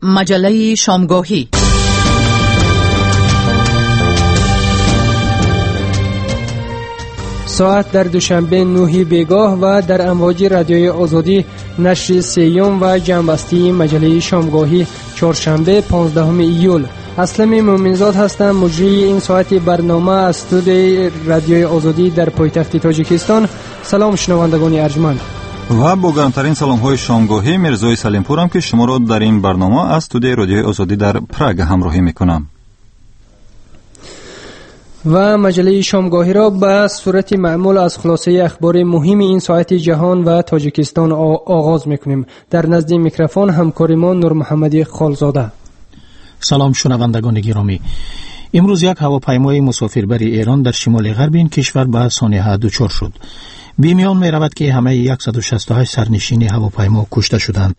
مجله شامگاهی. ساعت در دوشنبه 9 بیگاه و در امواج رادیوی آزادی نشر سیوم و جنبستی مجله شامگاهی چهارشنبه 15 ایول. اسلم مومنزاد هستم، مجری این ساعت برنامه از استودیوی رادیوی آزادی در پایتخت تاجیکستان. سلام شنوندگان ارجمند و با گرمترین سلام های شامگاهی میرزای سلیمپورم که شما را در این برنامه از استودیوی رادیوی آزادی در پراگ همراهی میکنم. و مجله شامگاهی را به صورت معمول از خلاصه اخبار مهم این ساعت جهان و تاجیکستان آغاز میکنیم. در نزد میکروفون همکارمان نور محمدی خالزاده. سلام شنوندگان گرامی. امروز یک هواپیمای مسافربری ایران در شمال غرب این کشور به سانحه دچار شد. به میان می رود که همه 168 سرنشین هواپیما کشته شدند.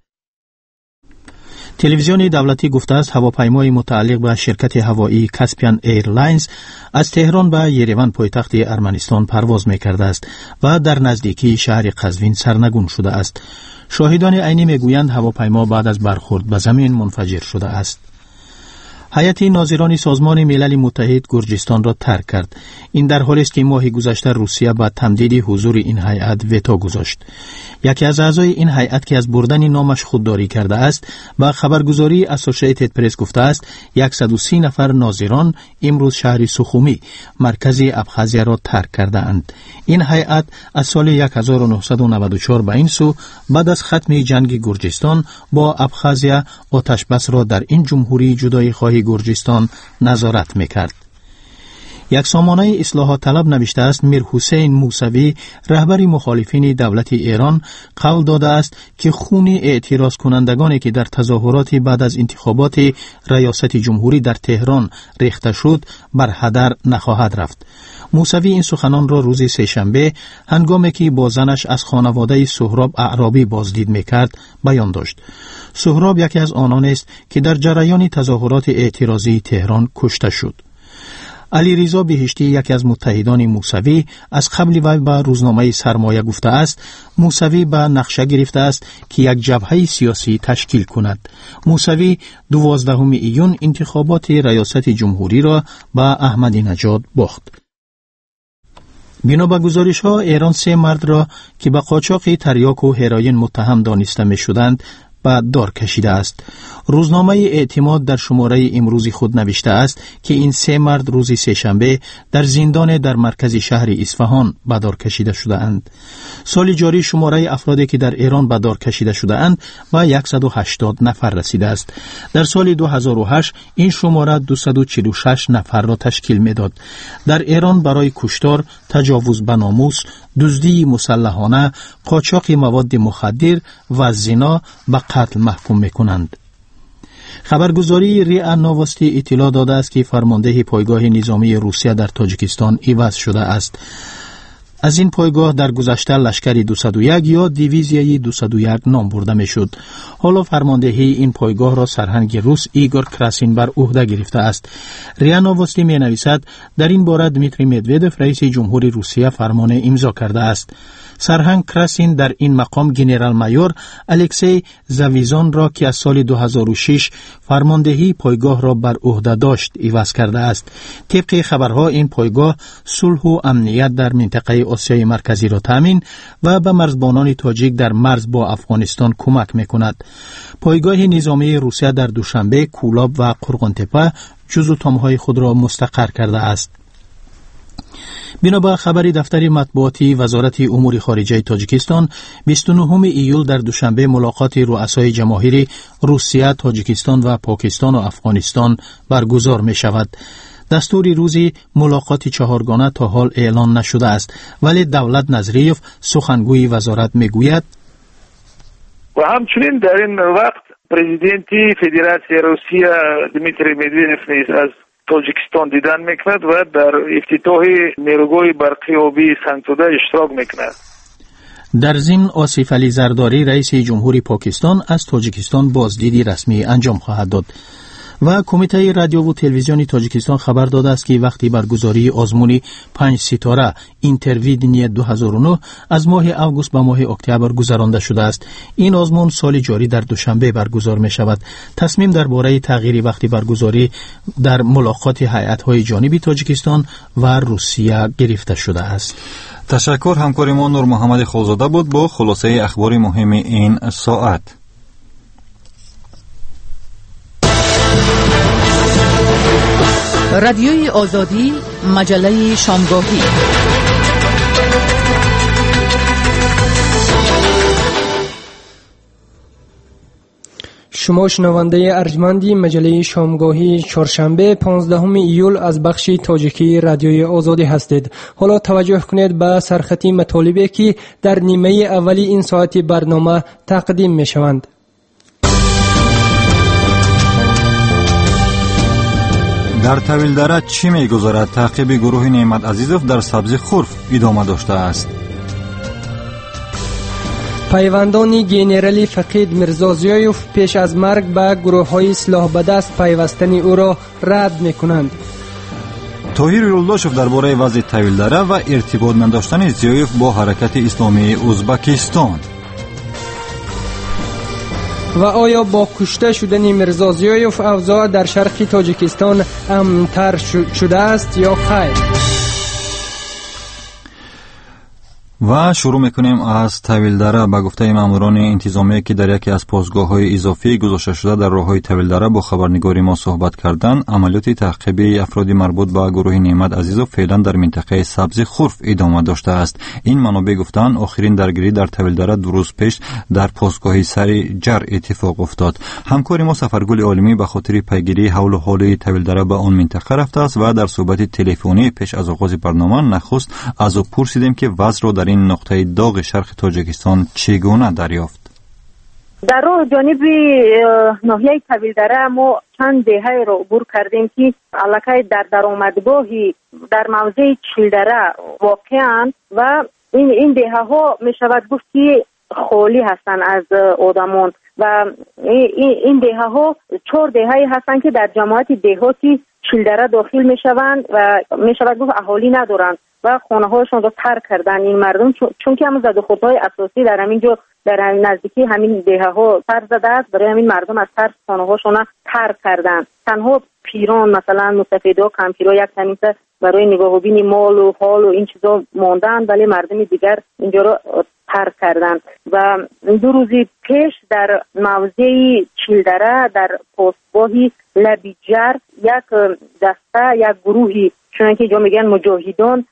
تلویزیون دولتی گفته است هواپیمای متعلق به شرکت هوایی کاسپیان ایرلاینز از تهران به یریوان پایتخت ارمنستان پرواز می‌کرده است و در نزدیکی شهر قزوین سرنگون شده است. شاهدان عینی میگویند هواپیما بعد از برخورد به زمین منفجر شده است. هیئت ناظران سازمان ملل متحد گرجستان را ترک کرد. این در حالی است که ماه گذشته روسیه به تمدید حضور این هیئت وتو گذاشت. یکی از اعضای این هیئت که از بردن نامش خودداری کرده است، با خبرگزاری اسوسییتد پرس گفته است 130 نفر ناظران امروز شهر سوخومی مرکز ابخازیا را ترک کرده اند. این هیئت از سال 1994 به این سو بعد از ختم جنگ گرجستان با ابخازیا آتش بس را در این جمهوری جدای خواهی گرجستان نظارت میکرد. یک سامانه اصلاحات طلب نوشته است میر حسین موسوی رهبر مخالفین دولت ایران قول داده است که خون اعتراض کنندگانی که در تظاهرات بعد از انتخابات ریاست جمهوری در تهران ریخته شد بر هدر نخواهد رفت. موسوی این سخنان را روز سه‌شنبه هنگامی که با زنش از خانواده سهراب اعرابی بازدید میکرد بیان داشت. سهراب یکی از آنان است که در جریان تظاهرات اعتراضی تهران کشته شد. علی رضا بهشتی یکی از متحدان موسوی از قبل وی به روزنامه سرمایه گفته است موسوی به نقشه گرفته است که یک جبهه سیاسی تشکیل کند. موسوی 12 ایون انتخابات ریاست جمهوری را به احمدی نژاد باخت. بنا به گزارش ها ایران 3 مرد را که به قاچاق تریاک و هروئین متهم دانسته می شدند به دار کشیده است. روزنامه اعتماد در شماره امروز خود نوشته است که این 3 مرد روز سه‌شنبه در زندان در مرکز شهر اصفهان به دار کشیده شده اند. سال جاری شماره افرادی که در ایران به دار کشیده شده اند به 180 نفر رسیده است. در سال 2008 این شماره 246 نفر را تشکیل میداد. در ایران برای کشتار، تجاوز به ناموس، دزدی مسلحانه، قاچاق مواد مخدر و زنا به قتل محکوم میکنند. خبرگزاری ریا نووستی اطلاع داده است که فرمانده پایگاه نظامی روسیه در تاجیکستان عوض شده است. از این پایگاه در گذشته لشکر 201 یا دیویزیای 201 نام برده می شد. حالا فرماندهی این پایگاه را سرهنگ روس ایگور کراسین بر عهده گرفته است. ریا نووستی می نویسد در این باره دمیتری مدودوف رئیس جمهوری روسیه فرمان امضا کرده است. سرهنگ کراسین در این مقام گنرال مایور الکسی زاویزان را که از سال 2006 فرماندهی پایگاه را بر عهده داشت عوض کرده است. طبق خبرها این پایگاه صلح و امنیت در منطقه آسیای مرکزی را تامین و به مرزبانان تاجیک در مرز با افغانستان کمک میکند. پایگاه نظامی روسیه در دوشنبه کولاب و قرغنتپه جزو تامهای خود را مستقر کرده است. بنابر خبر دفتر مطبوعاتی وزارت امور خارجه تاجیکستان 29 ایول در دوشنبه ملاقات رؤسای جماهیر روسیه، تاجیکستان و پاکستان و افغانستان برگزار می شود. دستور روزی ملاقات چهارگانه تا حال اعلان نشده است، ولی دولت نظریف سخنگوی وزارت می گوید و همچنین در این وقت پرزیدنتی فدراسیون روسیه دمیتری مدودوف نیز از تاجیکستان دیدن میکند و در افتتاح نیروگاه برقی آبی سنگتوده اشتراک میکند. در ضمن آصف علی زرداری رئیس جمهوری پاکستان از تاجیکستان بازدیدی رسمی انجام خواهد داد. و کمیته رادیو و تلویزیون تاجیکستان خبر داده است که وقتی برگزاری آزمون 5 ستاره اینترویدنی 2009 از ماه اوگوست به ماه اکتبر گذرانده شده است. این آزمون سال جاری در دوشنبه برگزار می شود. تصمیم درباره تغییر وقت برگزاری در ملاقات هیئت‌های جانبی تاجیکستان و روسیه گرفته شده است. تشکر. همکار ما نور محمد خالزاده بود با خلاصه اخبار مهم این ساعت. رادیوی آزادی، مجله شامگاهی. شما شنونده ارجمندی مجله شامگاهی چهارشنبه 15 ایول از بخش تاجیکی رادیوی آزادی هستید. حالا توجه کنید به سرخطی مطالبی که در نیمه اولی این ساعت برنامه تقدیم می شوند. در طویلدره چی می‌گذارد؟ تعقیب گروه نعمت عزیزوف در سبزی خرف ادامه داشته است. پیوندان گنرالی فقید میرزا زیایوف پیش از مرگ به گروه‌های سلاح به دست پیوستن او را رد می‌کنند. طاهر یولداشوف درباره وضع طویلدره و ارتباط نداشتن زیایوف با حرکت اسلامی ازبکستان. و آیا با کشته شدن میرزا زیایوف اوضاع در شرق تاجیکستان امن‌تر شده است یا خیر؟ و شروع میکنیم از طویلدره. به گفته ماموران انتظامی که در یکی از پاسگاه‌های اضافی گذاشته شده در راههای طویلدره با خبرنگاری ما صحبت کردند، عملیات تعقیبی افراد مربوط به گروه نعمت عزیزوف فعلا در منطقه سبزی خرف ادامه داشته است. این منابع گفتند آخرین درگیری در طویلدره 2 روز پیش در پاسگاه سری جر اتفاق افتاد. همکار ما سفرگل عالمی به خاطر پیگیری حول و حال طویلدره به آن منطقه رفته است و در صحبت تلفنی پیش از آغاز برنامه نخست از او پرسیدیم که وضع را در این نقطه داغ شرق تاجیکستان چگونه دریافت؟ در راه جانب ناحیه طویلدره ما چند دهه را عبور کردیم که علاقه در درآمدگاهی در موضع چیلدره واقعاً و این دهه ها می شود گفت که خالی هستند از آدمان و این دهه ها 4 دهه هستند که در جماعت دهاتی چیلدره داخل می شوند و می شود گفت اهالی ندارند و خانه هایشون را ترک کردن این مردم چون که همون زدوخوردهای اساسی در همین جا در نزدیکی همین دهه ها سر زده است. برای همین مردم از ترس خانه هاشون ترک کردن. تنها پیران مثلا مستفیدا کمپیرا یک تمیزه برای نگاه و بین مال و حال و این چیزا ماندن، ولی مردم دیگر اینجا را ترک کردن. و 2 روزی پیش در موضع چیلدره در پاسگاهی لبیجر یک دسته یک گروهی چون که جا میگن مجاهدان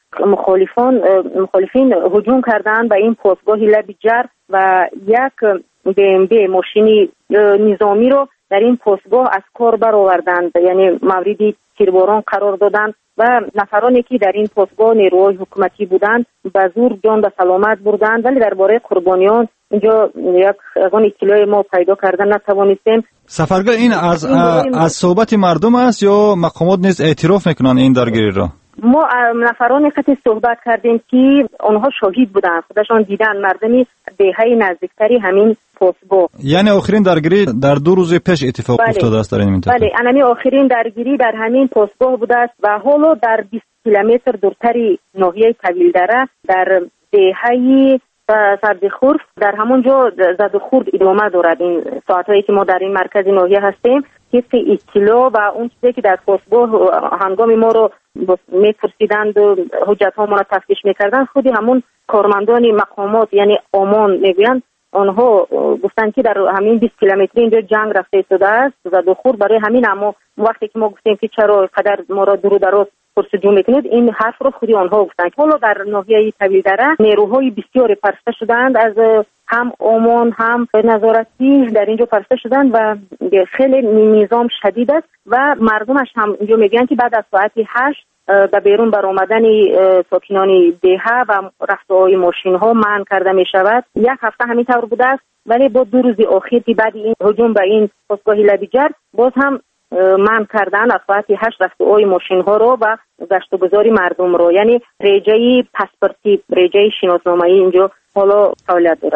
مخالفین هجوم کردن به این پاسگاه لبیجر و یک BMW ماشین نظامی رو در این پاسگاه از کار برآوردند، یعنی مورد تیرباران قرار دادند و نفرانی که در این پاسگاه نیروهای حکومتی بودند به زور جان به سلامت بردند، ولی درباره قربانیان اینجا یک اطلاع ما پیدا کردن نتوانستیم. سفرگاه این از صحبت مردم است یا مقامات نیز اعتراف میکنن این درگیری را؟ ما نفران خطی صحبت کردیم که آنها شاهد بودند، خودشان دیدن مردمی دهه نزدیکتری همین پاسگاه. یعنی آخرین درگیری در 2 روز پیش اتفاق افتاده است در این منطقه؟ بله، انمی آخرین درگیری در همین پاسگاه بوده است و حالا در 20 کیلومتر دورتری ناحیه طویلدره در دهه سبزی خرف در همون جا زد و خورد ادامه دارد. این ساعتهایی که ما در این مرکز ناحیه هستیم طبق اطلاع و اون چیزی که در پاسگاه هنگام ما رو می‌پرسیدند و حجت ها ما را تفتیش می‌کردن، خودی همون کارمندان مقامات یعنی آمان میگویند آنها گفتن که در همین 20 کیلومتری اینجا جنگ رفته ایستاده است زد و خورد. برای همین اما وقتی که ما گفتیم که چرا قدر ما را دور و دراز پرسجو میکنید، این حرف رو خودی آنها گفتند. حالا در ناحیه طویلدره نیروهای بسیاری پرسته شدند از هم آمان هم نظارتی در اینجا پرسته شدند و خیلی نظام شدید است و مردمش هم اینجا میگن که بعد از ساعت 8 به بیرون برآمدن ساکنان دهه و رفته‌های ماشین ها منع کرده می شود. 1 هفته همین طور بوده است، ولی با 2 روز اخیر که بعد این هجوم به این پاسگاه لبیجر باز هم منع کردن از ساعت 8 رفته‌های ماشین ها رو و گشت و گذاری مردم رو، یعنی رجای پاسپورتی رجای شناسنامه‌ای اینجا حالا فعالیت دارد.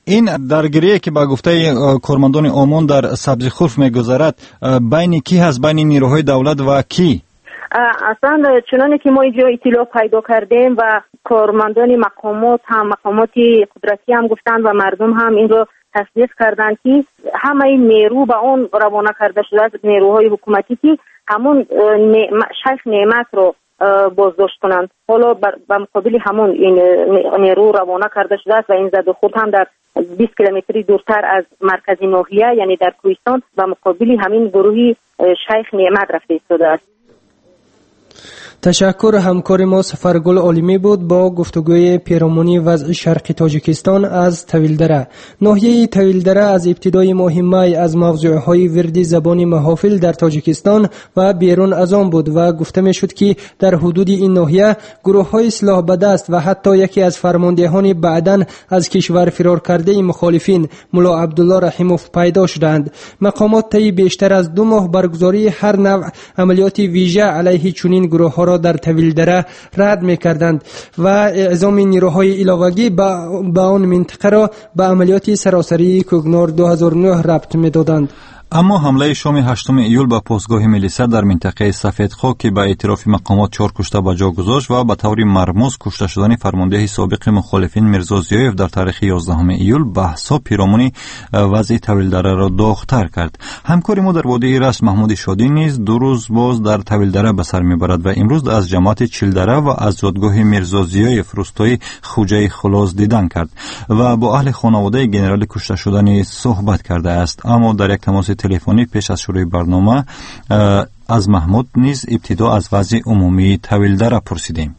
این درگیری که با گفته کارمندان عموم در سبزی خلف میگذرد بین کی هست؟ بین نیروهای دولت و کی؟ اصلا چنانه که ما اینجا اطلاع پیدا کردیم و کارمندان مقامات قدرتی هم گفتند و مردم هم این رو تصدیق کردند که همه این نیرو به اون روانه کرده شده است، نیروهای حکومتی که همون شیخ نعمت رو بازداشت کنند. حالا به مقابل همون این نیرو روانه کرده شده است و این زد و خورد هم در 20 کیلومتری دورتر از مرکز ناحیه یعنی در کوهستان به مقابل همین گروهی شیخ نعمت رفته ایستاده است. تشکر. همکار ما سفرگل عالمی بود با گفتگوی پیرامونی وضع شرق تاجیکستان از طویلدره. ناحیه طویلدره از ابتدای ماه می از موضوعهای وردی زبان محافل در تاجیکستان و بیرون از آن بود و گفته می شد که در حدود این ناحیه گروه‌های سلاح بدست و حتی یکی از فرماندهان بعداً از کشور فرار کرده مخالفین ملا عبدالله رحیموف پیدا شدند. مقامات طی بیشتر از 2 ماه برگزاری هر نوع عملیات ویژه علیه چنین گروه‌ها را در طویلدره رد می‌کردند و اعزام نیروهای علاوه‌ای به آن منطقه را به عملیات سراسری کوگنار 2009 ربط می‌دادند. اما حمله شام 8 ایول به پستگاه میلیسا در منطقه سفیدخاک که به اعتراف مقامات 4 کشته به جا گذاشت و به طور مرموز کشته شدن فرمانده سابق مخالفین میرزا زیایف در تاریخ 11 ایول بحث‌ها پیرامون وضع طویلدره را داغ‌تر کرد. همکار ما در وادی راست محمود شادی نیز 2 روز باز در طویلدره به سر میبرد و امروز از جماعت چیلدره و از زادگاه میرزا زیایف روستای خوجه خلاص دیدن کرد و با اهل خانواده جنرال کشته شدن صحبت کرده است. اما در یک تماس تلفنی پیش از شروع برنامه از محمود نیز ابتدا از وضع عمومی طویلدره پرسیدیم.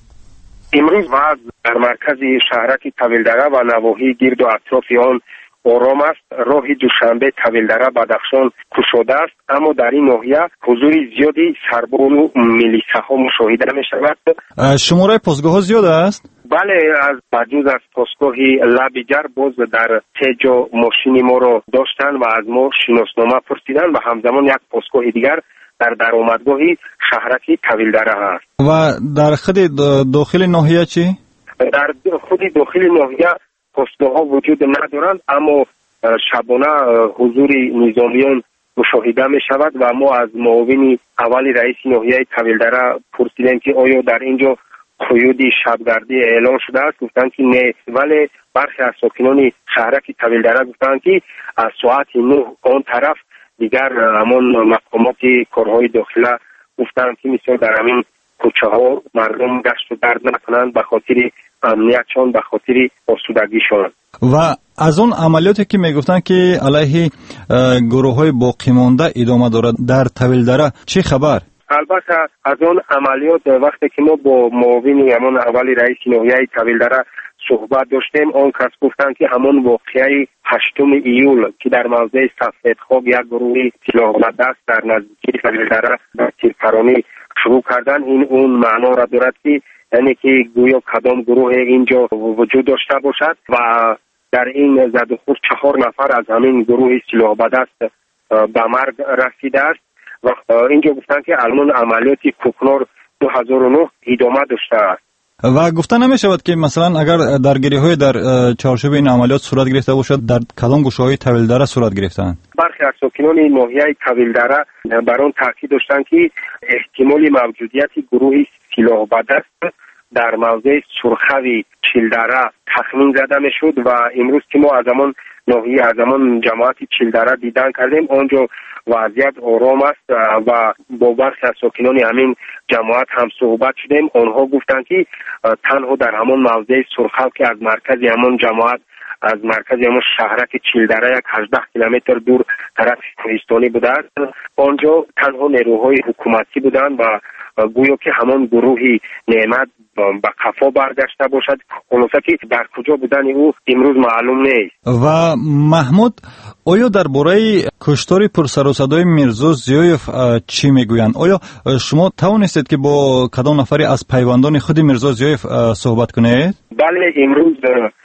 امروز وضع در مرکز شهرک طویلدره و نواحی گرد و اطراف آن آرام است. راه دوشنبه طویلدره بدخشان گشوده است، اما در این ناحیه حضور زیادی سربان و میلیساها مشاهده می شود. شماره پستگاه زیاد است؟ بله، از بجوز از پستگاه لبیجر باز در 3 جا ماشین ما رو داشتن و از ما شناسنامه پرسیدن و همزمان یک پستگاه دیگر در درآمدگاه شهرک طویلدره هست. و در خود داخل ناحیه چی؟ در خود داخل ناحیه پستگاه ها وجود ندارند، اما شبانه حضور نظامیان مشاهده می شود و ما از معاون اول رئیس ناحیه طویلدره پرسیدیم که آیا در اینجا قیود شبگردی اعلان شده است. گفتند که نه، ولی برخی از ساکنان شهرک طویلدره گفتند که از ساعت 9 آن طرف دیگر همان مقامات کارهای داخله گفتند که مثلا در همین کوچه ها مردم گشت و درد نکنند به خاطر امنیتشان، به خاطر آسودگیشان. و از اون عملیاتی که میگفتن که علیه گروه های باقی مانده ادامه دارد در طویلدره چه خبر؟ البته از اون عملیات وقتی که ما با معاون همون اول رئیس ناحیه طویلدره صحبت داشتیم، آن کس گفتن که همون واقعه 8 ایول که در موضع سفیدخاک یک گروه سلاح بدست در نزدیکی طویلدره در تیرپرانی شروع کردن، این اون معنا را دارد که یعنی که گویا کدام گروه اینجا وجود داشته باشد و در این زد و خورد 4 نفر از همین گروه سلاح بدست به مرگ رسیده است و اینجا گفتن که الان عملیات کوکنار 2009 ادامه داشته است. و گفتن نمی شود که مثلا اگر درگیری های در چارچوب این عملیات صورت گرفته باشد در کدام گوشه های طویلدره صورت گرفتند؟ برخی از ساکنان ناحیه طویلدره بر آن تاکید داشتند که احتمال موجودیت گروه سلاح بدست در موضع سرخوی چیلدره تخمین زده می شد و امروز که ما از همان ناحیه از همان جماعت چیلدره دیدن کردیم، آنجا وضعیت آرام است و با برخی از ساکنان همین جماعت هم صحبت شدیم. آنها گفتند که تنها در همان موضع سرخو که از مرکز همان جماعت از مرکز همان شهرک چیلدره 18 کیلومتر دور طرف کوهستانی بوده است، آنجا تنها نیروهای حکومتی بودند و گویا که همان گروهی نعمت به قفا برگشته باشد. خلاصه که در کجا بودن او امروز معلوم نیست. و محمود، آیا درباره کشتار پرسر و صدای میرزا زیایف چی میگویند؟ آیا شما توانستید که با کدام نفری از پیوندان خود میرزا زیایف صحبت کنید؟ بله، امروز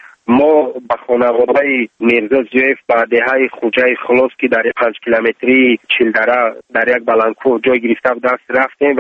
ما به خانواده میرزا زیایف به دهه خوجه خلاص که در 5 کیلومتری چیلدره در یک بلندکوه جای گرفته بود رفتیم و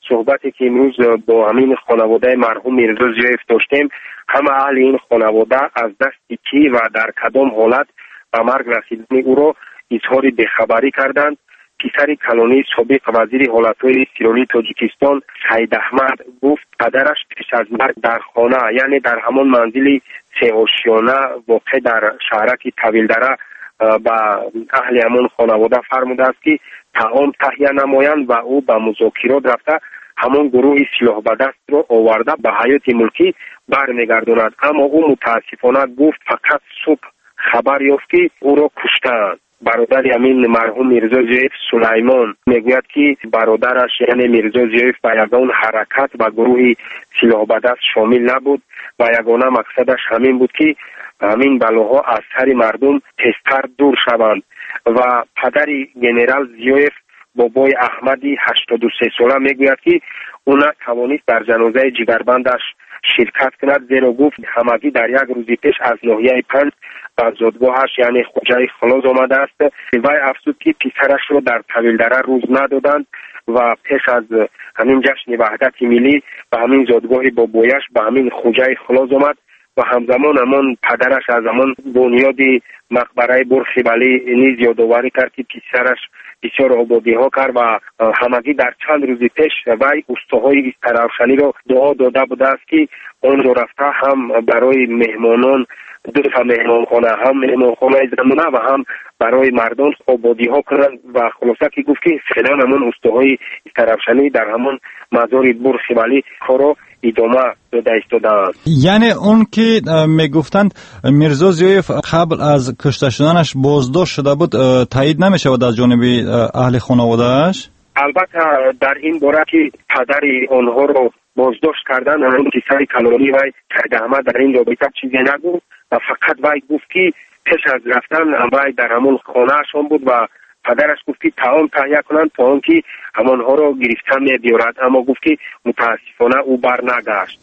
صحبتی که امروز با همین خانواده مرحوم میرزا زیایف داشتیم، همه اهل این خانواده از دست کی و در کدام حالت به مرگ رسیدن او را اظهار بیخبری کردند. پسر کلانی سابق وزیر حالتهای سیرانی تاجیکستان سید احمد گفت پدرش پیش از مرگ در خانه، یعنی در همان منزل سه‌آشیانه واقع در شهرک طویلدره به اهل همان خانواده فرموده است که طعام تهیه نمایند و او به مذاکرات رفته همان گروه سلاح به دست را آورده به حیات ملکی برمیگرداند. اما او متاسفانه گفت فقط صبح خبر یافت که او را کشتند. برادر امین مرحوم میرزا زیایف سلیمان میگوید که برادرش یعنی میرزا زیایف به یگان حرکت و گروه سلاح به دست شامل نبود و یگانه مقصدش همین بود که همین بلاها از سر مردم تستر دور شوند. و پدر گنرال زیایف بابای احمدی 83 ساله میگوید که او نتوانست در جنازه جگربندش شرکت کند، زیرا گفت همگی در یک روزی پیش از ناحیه 5 به زادگاهش یعنی خوجه خلاص آمده است. وی افزود که پسرش را در طویلدره روز ندادند و پیش از همین جشن وحدت ملی به همین زادگاه بابایش به همین خوجه خلاص آمد و همزمان همان پدرش از همان بنیاد مقبره برخیبلی نیز یادآوری کرد که پسرش بسیار آبادی ها کرد و همگی در چند روز پیش وی استاهای روشنی را دعا داده بوده است که آن را رفته هم برای مهمانان دو تا مهمانخانه، هم مهمانخانه زمانه و هم برای مردم آبادی ها کنند و خلاصه که گفت که فعلا همان استاهای روشنی در همان مزار برخیبلی کارا ادامه داده ایستادند. یعنی اون که میگفتند میرزا زیایف قبل از کشته شدنش بازداشت شده بود تایید نمیشود از جانب اهل خانواده‌اش؟ البته در این باره که پدر آنها رو بازداشت کردن اون پسر کلانی و سید احمد در این رابطه چیزی نگفت و فقط وی گفت که پیش از رفتن وی در همون خانه شان بود و پدرش گفت که طعام تهیه کنند تا آنکه همانها را گرفتن می‌بیارد، اما گفت که متاسفانه او بر نگشت.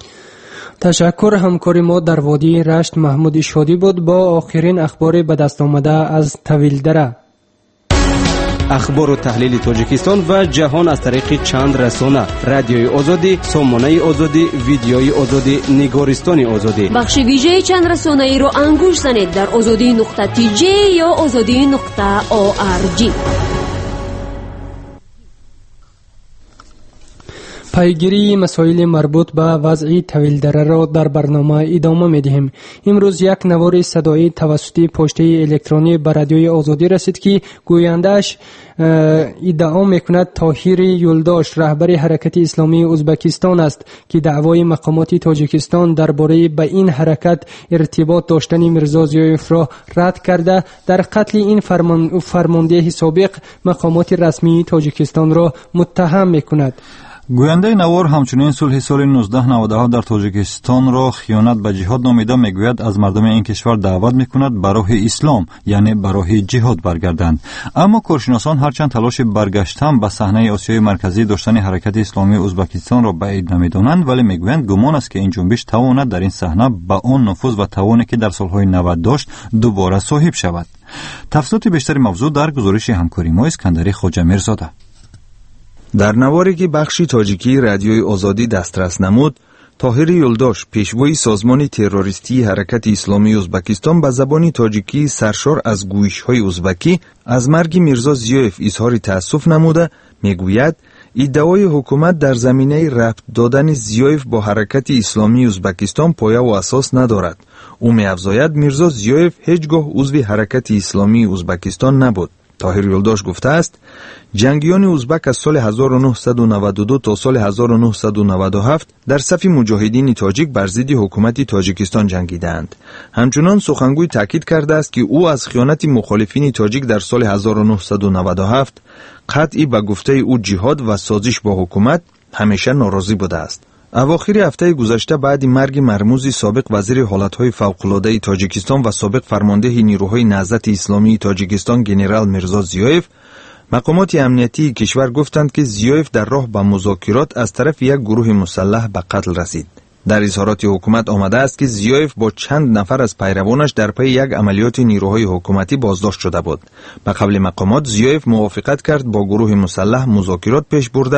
تشکر. همکار ما در وادی رشت محمود شادی بود با آخرین اخبار به دست آمده از طویلدره. اخبار و تحلیل تاجیکستان و جهان از طریق چند رسانه: رادیوی آزادی، سامانه آزادی، ویدیوی آزادی، نگارستان آزادی. بخش ویژه چند رسانه ای را انگوش زنید در azadi.tj یا azadi.org. پیگیری مسائل مربوط به وضع طویلدره را در برنامه ادامه می‌دهیم. امروز یک نوار صدایی توسط پشته الکترونی به رادیوی آزادی رسید که گوینده‌اش ادعا می‌کند طاهر یلداش رهبر حرکت اسلامی ازبکستان است که دعوای مقامات تاجیکستان درباره به این حرکت ارتباط داشتن میرزا زیایف را رد کرده در قتل این فرمانده سابق مقامات رسمی تاجیکستان را متهم می‌کند. گوینده نوار همچنین صلح سال 1997 در تاجیکستان را خیانت به جهاد نامیده میگوید از مردم این کشور دعوت میکند به راه اسلام یعنی به راه جهاد برگردند. اما کارشناسان هرچند تلاش برگشتن به صحنه آسیای مرکزی داشتن حرکت اسلامی ازبکستان را بعید نمیدانند، ولی میگویند گمان است که این جنبش تواند در این صحنه به آن نفوذ و توانی که در سالهای 90 داشت دوباره صاحب شود. تفصیلات بیشتر موضوع در گزارش همکاری ما اسکندری خواجه میرزاده. در نواری که بخشی تاجیکی رادیوی آزادی دسترس نمود، طاهر یلداش پیشوای سازمان تروریستی حرکت اسلامی ازبکستان به زبان تاجیکی سرشار از گویش‌های ازبکی از مرگ میرزا زیایف اظهار تأسف نموده میگوید ادعای حکومت در زمینه ربط دادن زیایف با حرکت اسلامی ازبکستان پایه و اساس ندارد. او می‌افزاید میرزا زیایف هیچگاه عضو حرکت اسلامی ازبکستان نبود. طاهر یلداش گفته است جنگیان ازبک از سال 1992 تا سال 1997 در صف مجاهدین تاجیک بر ضد حکومت تاجیکستان جنگیدند. همچنان سخنگوی تاکید کرده است که او از خیانت مخالفین تاجیک در سال 1997 قطعی به گفته او جهاد و سازش با حکومت همیشه ناراضی بوده است. اواخر هفته گذشته بعد مرگ مرموز سابق وزیر حالتهای فوق‌العاده تاجیکستان و سابق فرمانده نیروهای نهضت اسلامی تاجیکستان گنرال میرزا زیایف، مقامات امنیتی کشور گفتند که زیایف در راه به مذاکرات از طرف یک گروه مسلح به قتل رسید. در اظهارات حکومت آمده است که زیایف با چند نفر از پیروانش در پی یک عملیات نیروهای حکومتی بازداشت شده بود. به قول مقامات زیایف موافقت کرد با گروه مسلح مذاکرات پیش برده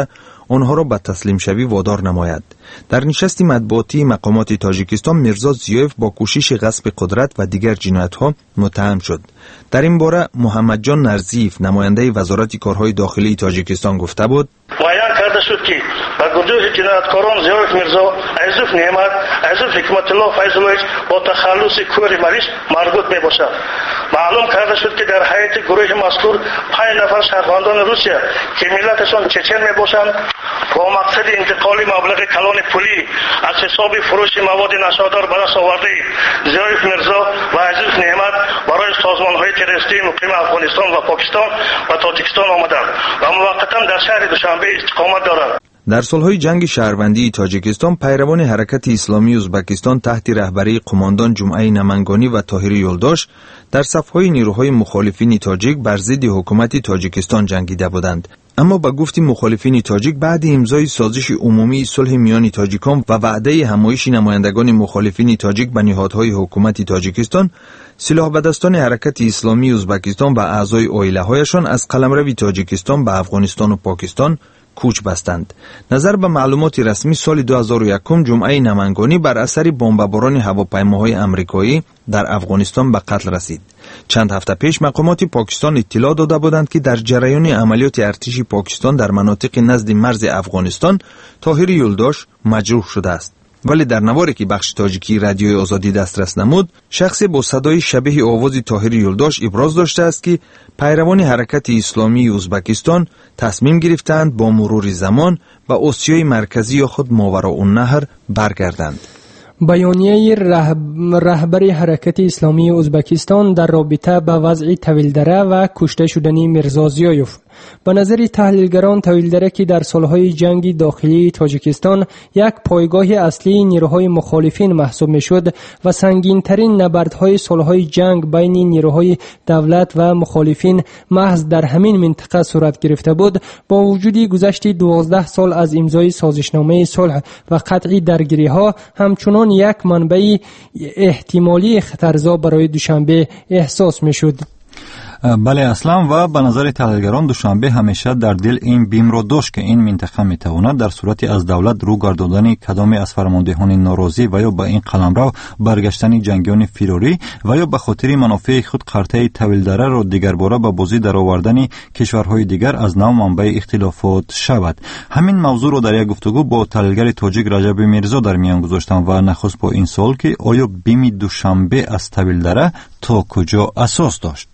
آنها را به تسلیم شوی وادار نماید. در نشست مطبوعاتی مقامات تاجیکستان میرزا زیوف با کوشش غصب قدرت و دیگر جنایت‌ها متهم شد. در این باره محمد جان نرزیف نماینده وزارت کارهای داخلی تاجیکستان گفته بود: معین کرده شد که با گروه جنایتکاران زیوف میرزا، عزیف نعمت، عزیف حکمت الله فیضلویچ با تخلص کوری مریض مربوط می باشد. معلوم کرده شد که در حیات گروه مذکور 5 نفر شهروندان روسیه که ملتشان چچن می باشند با مقصد انتقال مبلغ کلان پولی از حساب فروش مواد نشادار به دست آورده زیوف میرزا و عزیف نعمت برای سازمان‌های تروریستی مقیم افغانستان و پاکستان و تاجیکستان آمدند و موقتا در شهر دوشنبه استقامت دارند. در سالهای جنگ شهروندی تاجیکستان پیروان حرکت اسلامی ازبکستان تحت رهبری قماندان جمعه نمنگانی و طاهری یلداش در صفهای نیروهای مخالفین تاجیک بر ضد حکومت تاجیکستان جنگیده بودند. اما به گفت مخالفین تاجیک بعد امضای سازش عمومی صلح میان تاجیکان و وعده همایش نمایندگان مخالفین تاجیک به نهادهای حکومت تاجیکستان، سلاح بدستان حرکت اسلامی ازبکستان و اعضای عائله‌هایشان از قلمرو تاجیکستان به افغانستان و پاکستان کوچ بستند. نظر به معلومات رسمی سال 2001 جمعه نمنگانی بر اثر بمباران هواپیماهای آمریکایی در افغانستان به قتل رسید. چند هفته پیش مقامات پاکستان اطلاع داده بودند که در جریان عملیات ارتش پاکستان در مناطق نزد مرز افغانستان طاهری یلداش مجروح شده است. ولی در نواری که بخش تاجیکی رادیوی آزادی دسترس نمود، شخصی با صدای شبیه آواز طاهری یلداش ابراز داشته است که پیروان حرکت اسلامی ازبکستان تصمیم گرفتند با مرور زمان به آسیای مرکزی یا خود ماوراءالنهر برگردند. بیانیه رهبر حرکت اسلامی ازبکستان در رابطه با وضع طویلدره و کشته شدن میرزا زیوف. به نظر تحلیلگران طویلدره که در سالهای جنگ داخلی تاجیکستان یک پایگاه اصلی نیروهای مخالفین محسوب میشد و سنگین‌ترین نبردهای سالهای جنگ بین نیروهای دولت و مخالفین محض در همین منطقه صورت گرفته بود، با وجود گذشت 12 سال از امضای سازشنامه صلح و قطع درگیری‌ها همچنان یک منبع احتمالی خطرزا برای دوشنبه احساس میشد. بله اصلا و به نظر تحلیلگران دوشنبه همیشه در دل این بیم را داشت که این منطقه میتواند در صورت از دولت رو گرداندن کدام از فرماندهان ناراضی و یا به این قلمرو برگشتن جنگیان فراری و یا به خاطر منافع خود قرطه طویلدره را دیگر باره به بازی درآوردن کشورهای دیگر از نو منبع اختلافات شود. همین موضوع را در یک گفتگو با تحلیلگر تاجیک رجب میرزا در میان گذاشتم و نخست با این سوال که آیا بیم دوشنبه از طویلدره تا کجا اساس داشت؟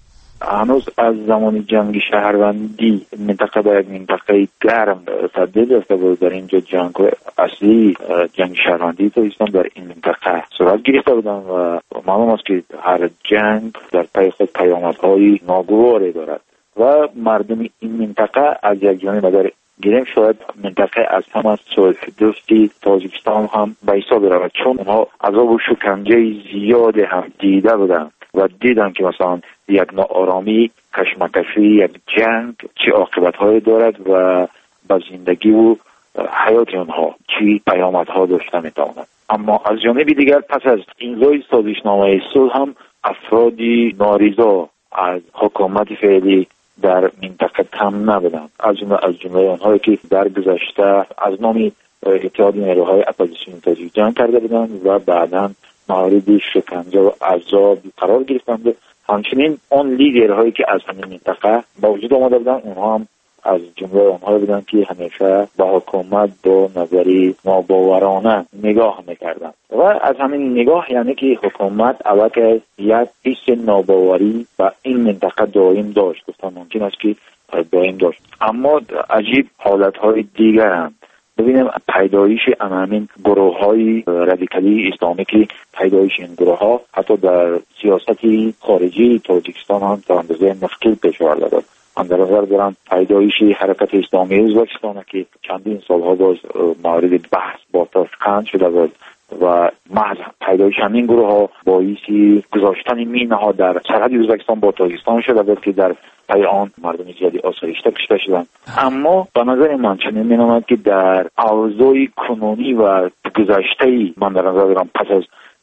هنوز از زمان جنگ شهروندی منطقه به یک منطقه گرم تبدیل یافته بود. در اینجا جنگ اصلی جنگ شهروندی تاجیکستان در این منطقه صورت گرفته بودن و معلوم است که هر جنگ در پی خود پیامدهای ناگواری دارد و مردم این منطقه از یک جانب در گرم شاید منطقه از هم صلح دوستی تاجیکستان هم به حساب رود، چون اونها عذاب و شکنجه زیاد هم دیده بودن و دیدن که مثلا یک ناآرامی، کشمکشی، یک جنگ چه عاقبت‌هایی دارد و به زندگی و حیات اونها چه پیامدها داشته میتواند. اما از جانب دیگر پس از امضای سازشنامه صلح هم افرادی نارضا از حکومت فعلی در منطقه کم نبودند. از جمله آنهایی که در گذشته از نام اتحاد نیروهای اپوزیسیون تاجیک جنگ کرده بودند و بعداً مورد شکنجه و عذاب قرار گرفتند. همچنین آن لیدرهایی که از همین منطقه با وجود آمده بودند، اونها هم از جمله آنها بودند که همیشه با حکومت با نظری ناباورانه نگاه میکردند و از همین نگاه یعنی که حکومت علاوه یک حس ناباوری و این منطقه دائم داشت. گفتم ممکن است که دائم داشت، اما عجیب حالتهای دیگر هم ببینیم. پیدایش همین گروه های رادیکالی اسلامی که پیدایش این گروه ها حتی در سیاست خارجی تاجیکستان هم تا اندازه مشکل پیش آورده داد. من در نظر دارم پیدایش حرکت اسلامی ازبکستان که چندین سالها باز مورد بحث با تاشکند شده بود و محض پیدایش همین گروه ها باعث گذاشتن مینه ها در سرحد ازبکستان با تاجیکستان شده بود که در پای آن مردم زیادی آسایشته کشته شدند. اما به نظر من چنین می‌آمد که در اوضاع کنونی و گذشته من در نظر دارم پس از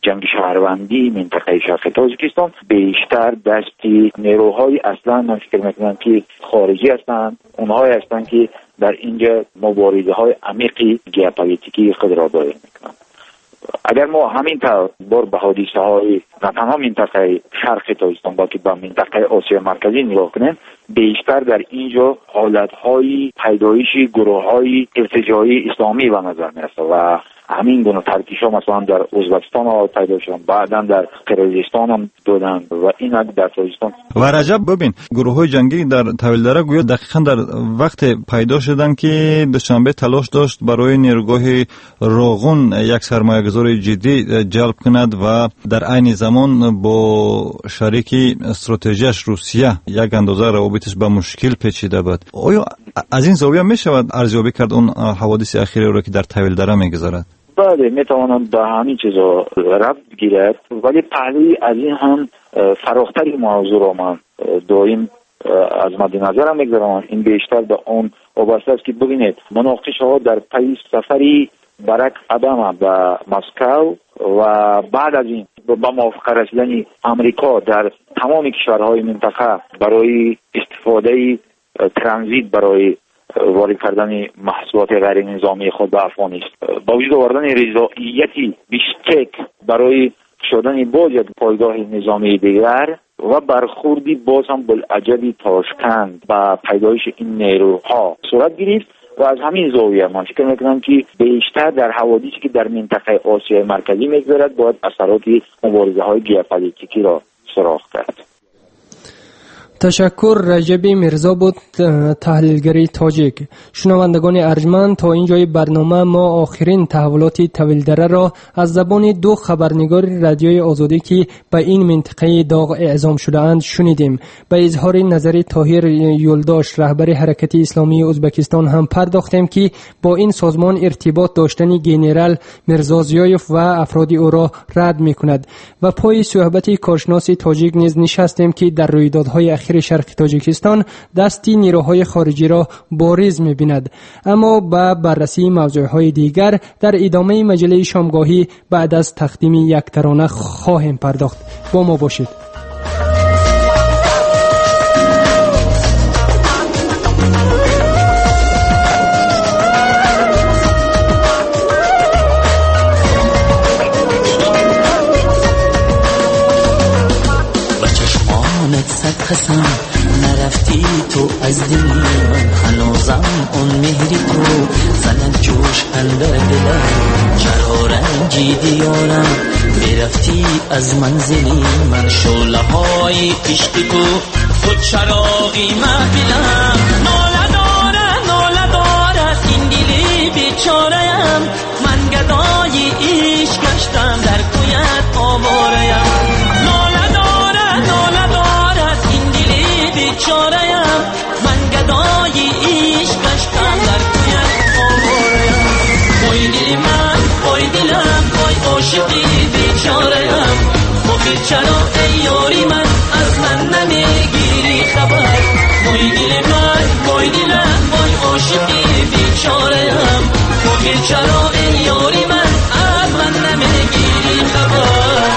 جنگ شهروندی منطقه شرق تاجیکستان بیشتر دستی نیروهای اصلا من فکر میکنم که خارجی هستند، اونهایی هستند که در اینجا مبارزه های عمیقی ژئوپلیتیکی خود را دایر میکنند. اگر ما همین طور به حادثه های نه تنها منطقه شرق تاجیکستان بلکه به منطقه آسیا مرکزی نگاه کنیم، بیشتر در اینجا حالت های پیدایش گروه های ارتجاعی اسلامی به نظر میرسه و همین گونه ترکیش ها مثلا در ازبکستان ها پیدا شدن، بعدا در قرقیزستان هم دادن و این در تاجیکستان. و رجب ببین گروه های جنگی در طویلدره گویا دقیقاً در وقت پیدا شدن که دوشنبه تلاش داشت برای نیروگاه راغون یک سرمایه‌گذار جدی جلب کند و در عین زمان با شریک استراتژیش روسیه یک اندازه روابطش به مشکل پیچیده بود. آیا از این زاویه می شود ارزیابی کرد اون حوادث اخیری را که در طویلدره میگذرد؟ بله میتوانم به همین چیزا ربط گیرد، ولی پهلوی از این هم فراختری موضوع را من دائم از مد نظرم میگذارم. این بیشتر به اون وابسته است که ببینید مناقشه ها در پی سفری برک اوباما به مسکو و بعد از این با موافقه رسیدن امریکا در تمام کشورهای منطقه برای استفاده ترانزیت برای وارد کردن محصولات غیر نظامی خود به افغانستان، با وجود آوردن رضایتی بیشتک برای شدن باز یک پایگاه نظامی دیگر و برخوردی باز هم بالعجبی تاشکند و پیدایش این نیروها صورت گرفت و از همین زاویه من فکر میکنم که بیشتر در حوادثی که در منطقه آسیا مرکزی میگذرد باید اثرات مبارزه های ژئوپلیتیکی را سراغ کرد. تشکر. رجب میرزا بود، تحلیلگری تاجیک. شنوندگان ارجمند، تا اینجای برنامه ما آخرین تحولات طویلدره را از زبان دو خبرنگار رادیوی آزادی که به این منطقه داغ اعزام شده اند شنیدیم. به اظهار نظر طاهر یولداش رهبر حرکت اسلامی ازبکستان هم پرداختیم که با این سازمان ارتباط داشتن گنرال میرزا زیایف و افراد او را رد میکند و پای صحبت کارشناس تاجیک نیز نشستیم که در رویدادهای اخیر شرق تاجیکستان دستی نیروهای خارجی را بارز می‌بیند. اما با بررسی موضوعهای دیگر در ادامه مجله شامگاهی بعد از تقدیم یک ترانه خواهیم پرداخت. با ما باشید. قسم نرفتی تو از دلی من، هنوزم اون مهری تو زند جوش اندر دلم. چرا رنجی دیارم میرفتی از منزلی من، شعله های عشق تو چراغی محفلم. ناله دارد این دلی بیچاره‌ام، من گدای عشق گشتم در کویت آواره‌ام. بیچاره‌ام، من گدای عشق گشتم در کویت آواره‌ام. وای دل من، وای دلم، وای عاشقی بیچاره‌ام. مخیر چرا ای یاری من از من نمیگیری خبر. وای دل من، وای دلم، وای عاشقی بیچاره‌ام. مخیر چرا ای یاری من از من نمیگیری خبر.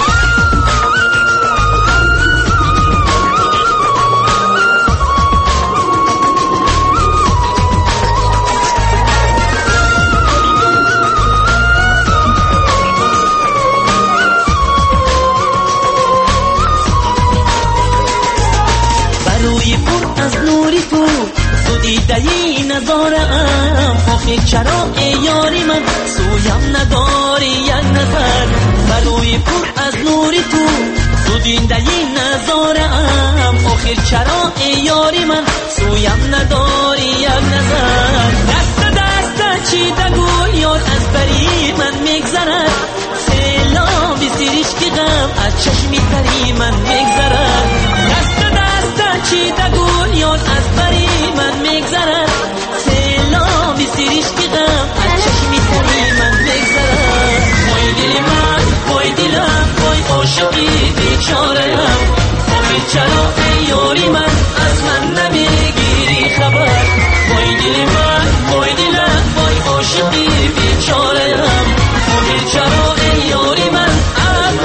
دیدهی نظارم آخه چرا ای یاری من سویم نداری یک نظر. بروی پر از نوری تو دیدهی نظارم آخه چرا ای یاری من سویم نداری یک نظر. دست چیده گل یاد از بری من میگذرد، سیلابی سیرشکی غم از چشمی تری من میگذرد. دست چیده گل یاد از بری من میگذرد، سیلابی سیرشکی غم از چشمی تری من میگذرد. وای دل من، وای دلم، وای عاشقی بیچاره‌ام. وای چرا ای یاری من از من نمیگیری خبر. وای دل من، وای دلم، وای عاشقی بیچاره‌ام. وای چرا ای یاری من از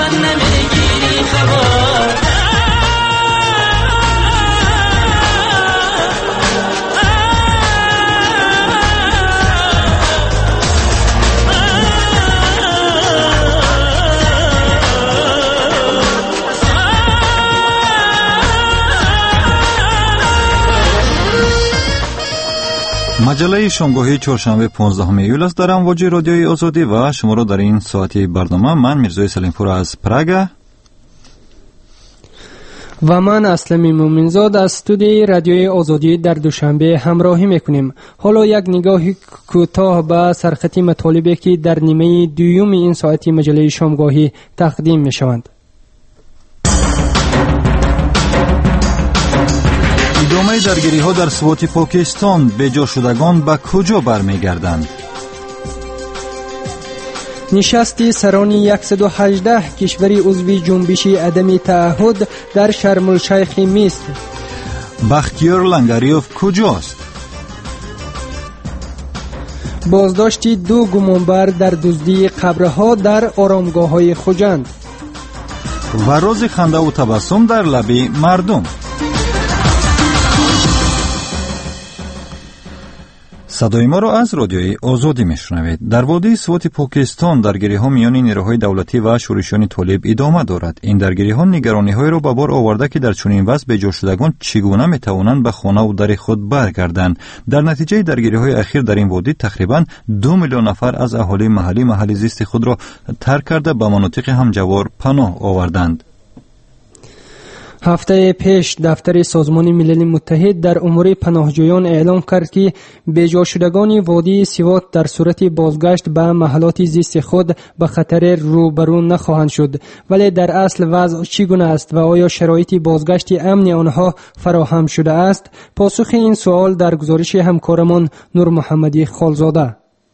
مجله شامگاهی چهارشنبه 15 ایول است در امواج رادیوی آزادی و شما را در این ساعتی برنامه من میرزای سلیمپور از پراگ و من اسلمی مومنزاد از استودیوی رادیوی آزادی در دوشنبه همراهی میکنیم. حالا یک نگاه کوتاه به سرخط مطالبی که در نیمه دوم این ساعتی مجله شامگاهی تقدیم میشوند. ادامه درگیری ها در سوات پاکستان، بجا شدگان به کجا برمیگردند؟ نشست سران 118 کشور عضو جنبش عدم تعهد در شرم الشیخ مصر. بختیار لنگریوف کجاست؟ بازداشت 2 گمانبر در دزدی قبرها در آرامگاه‌های خوجند. و روز خنده و تبسم در لب مردم. صدای ما را از رادیوی آزادی میشنوید. در وادی سوات پاکستان درگیری ها میان نیروهای دولتی و شورشیان طالب ادامه دارد. این درگیری ها نگرانی های را به بار آورده که در چنین وضع بجا شدگان چگونه میتوانند به خانه و در خود برگردند. در نتیجه درگیری های اخیر در این وادی تقریبا 2 میلیون نفر از اهالی محل زیست خود را ترک کرده به مناطق همجوار پناه آوردند. هفته پیش دفتر سازمان ملل متحد در امور پناهجویان اعلام کرد که بجا شدگان وادی سوات در صورت بازگشت به محلات زیست خود به خطر روبرو نخواهند شد. ولی در اصل وضع چگونه است و آیا شرایط بازگشت امن آنها فراهم شده است؟ پاسخ این سوال در گزارش همکارمان نور محمدی خالزاده.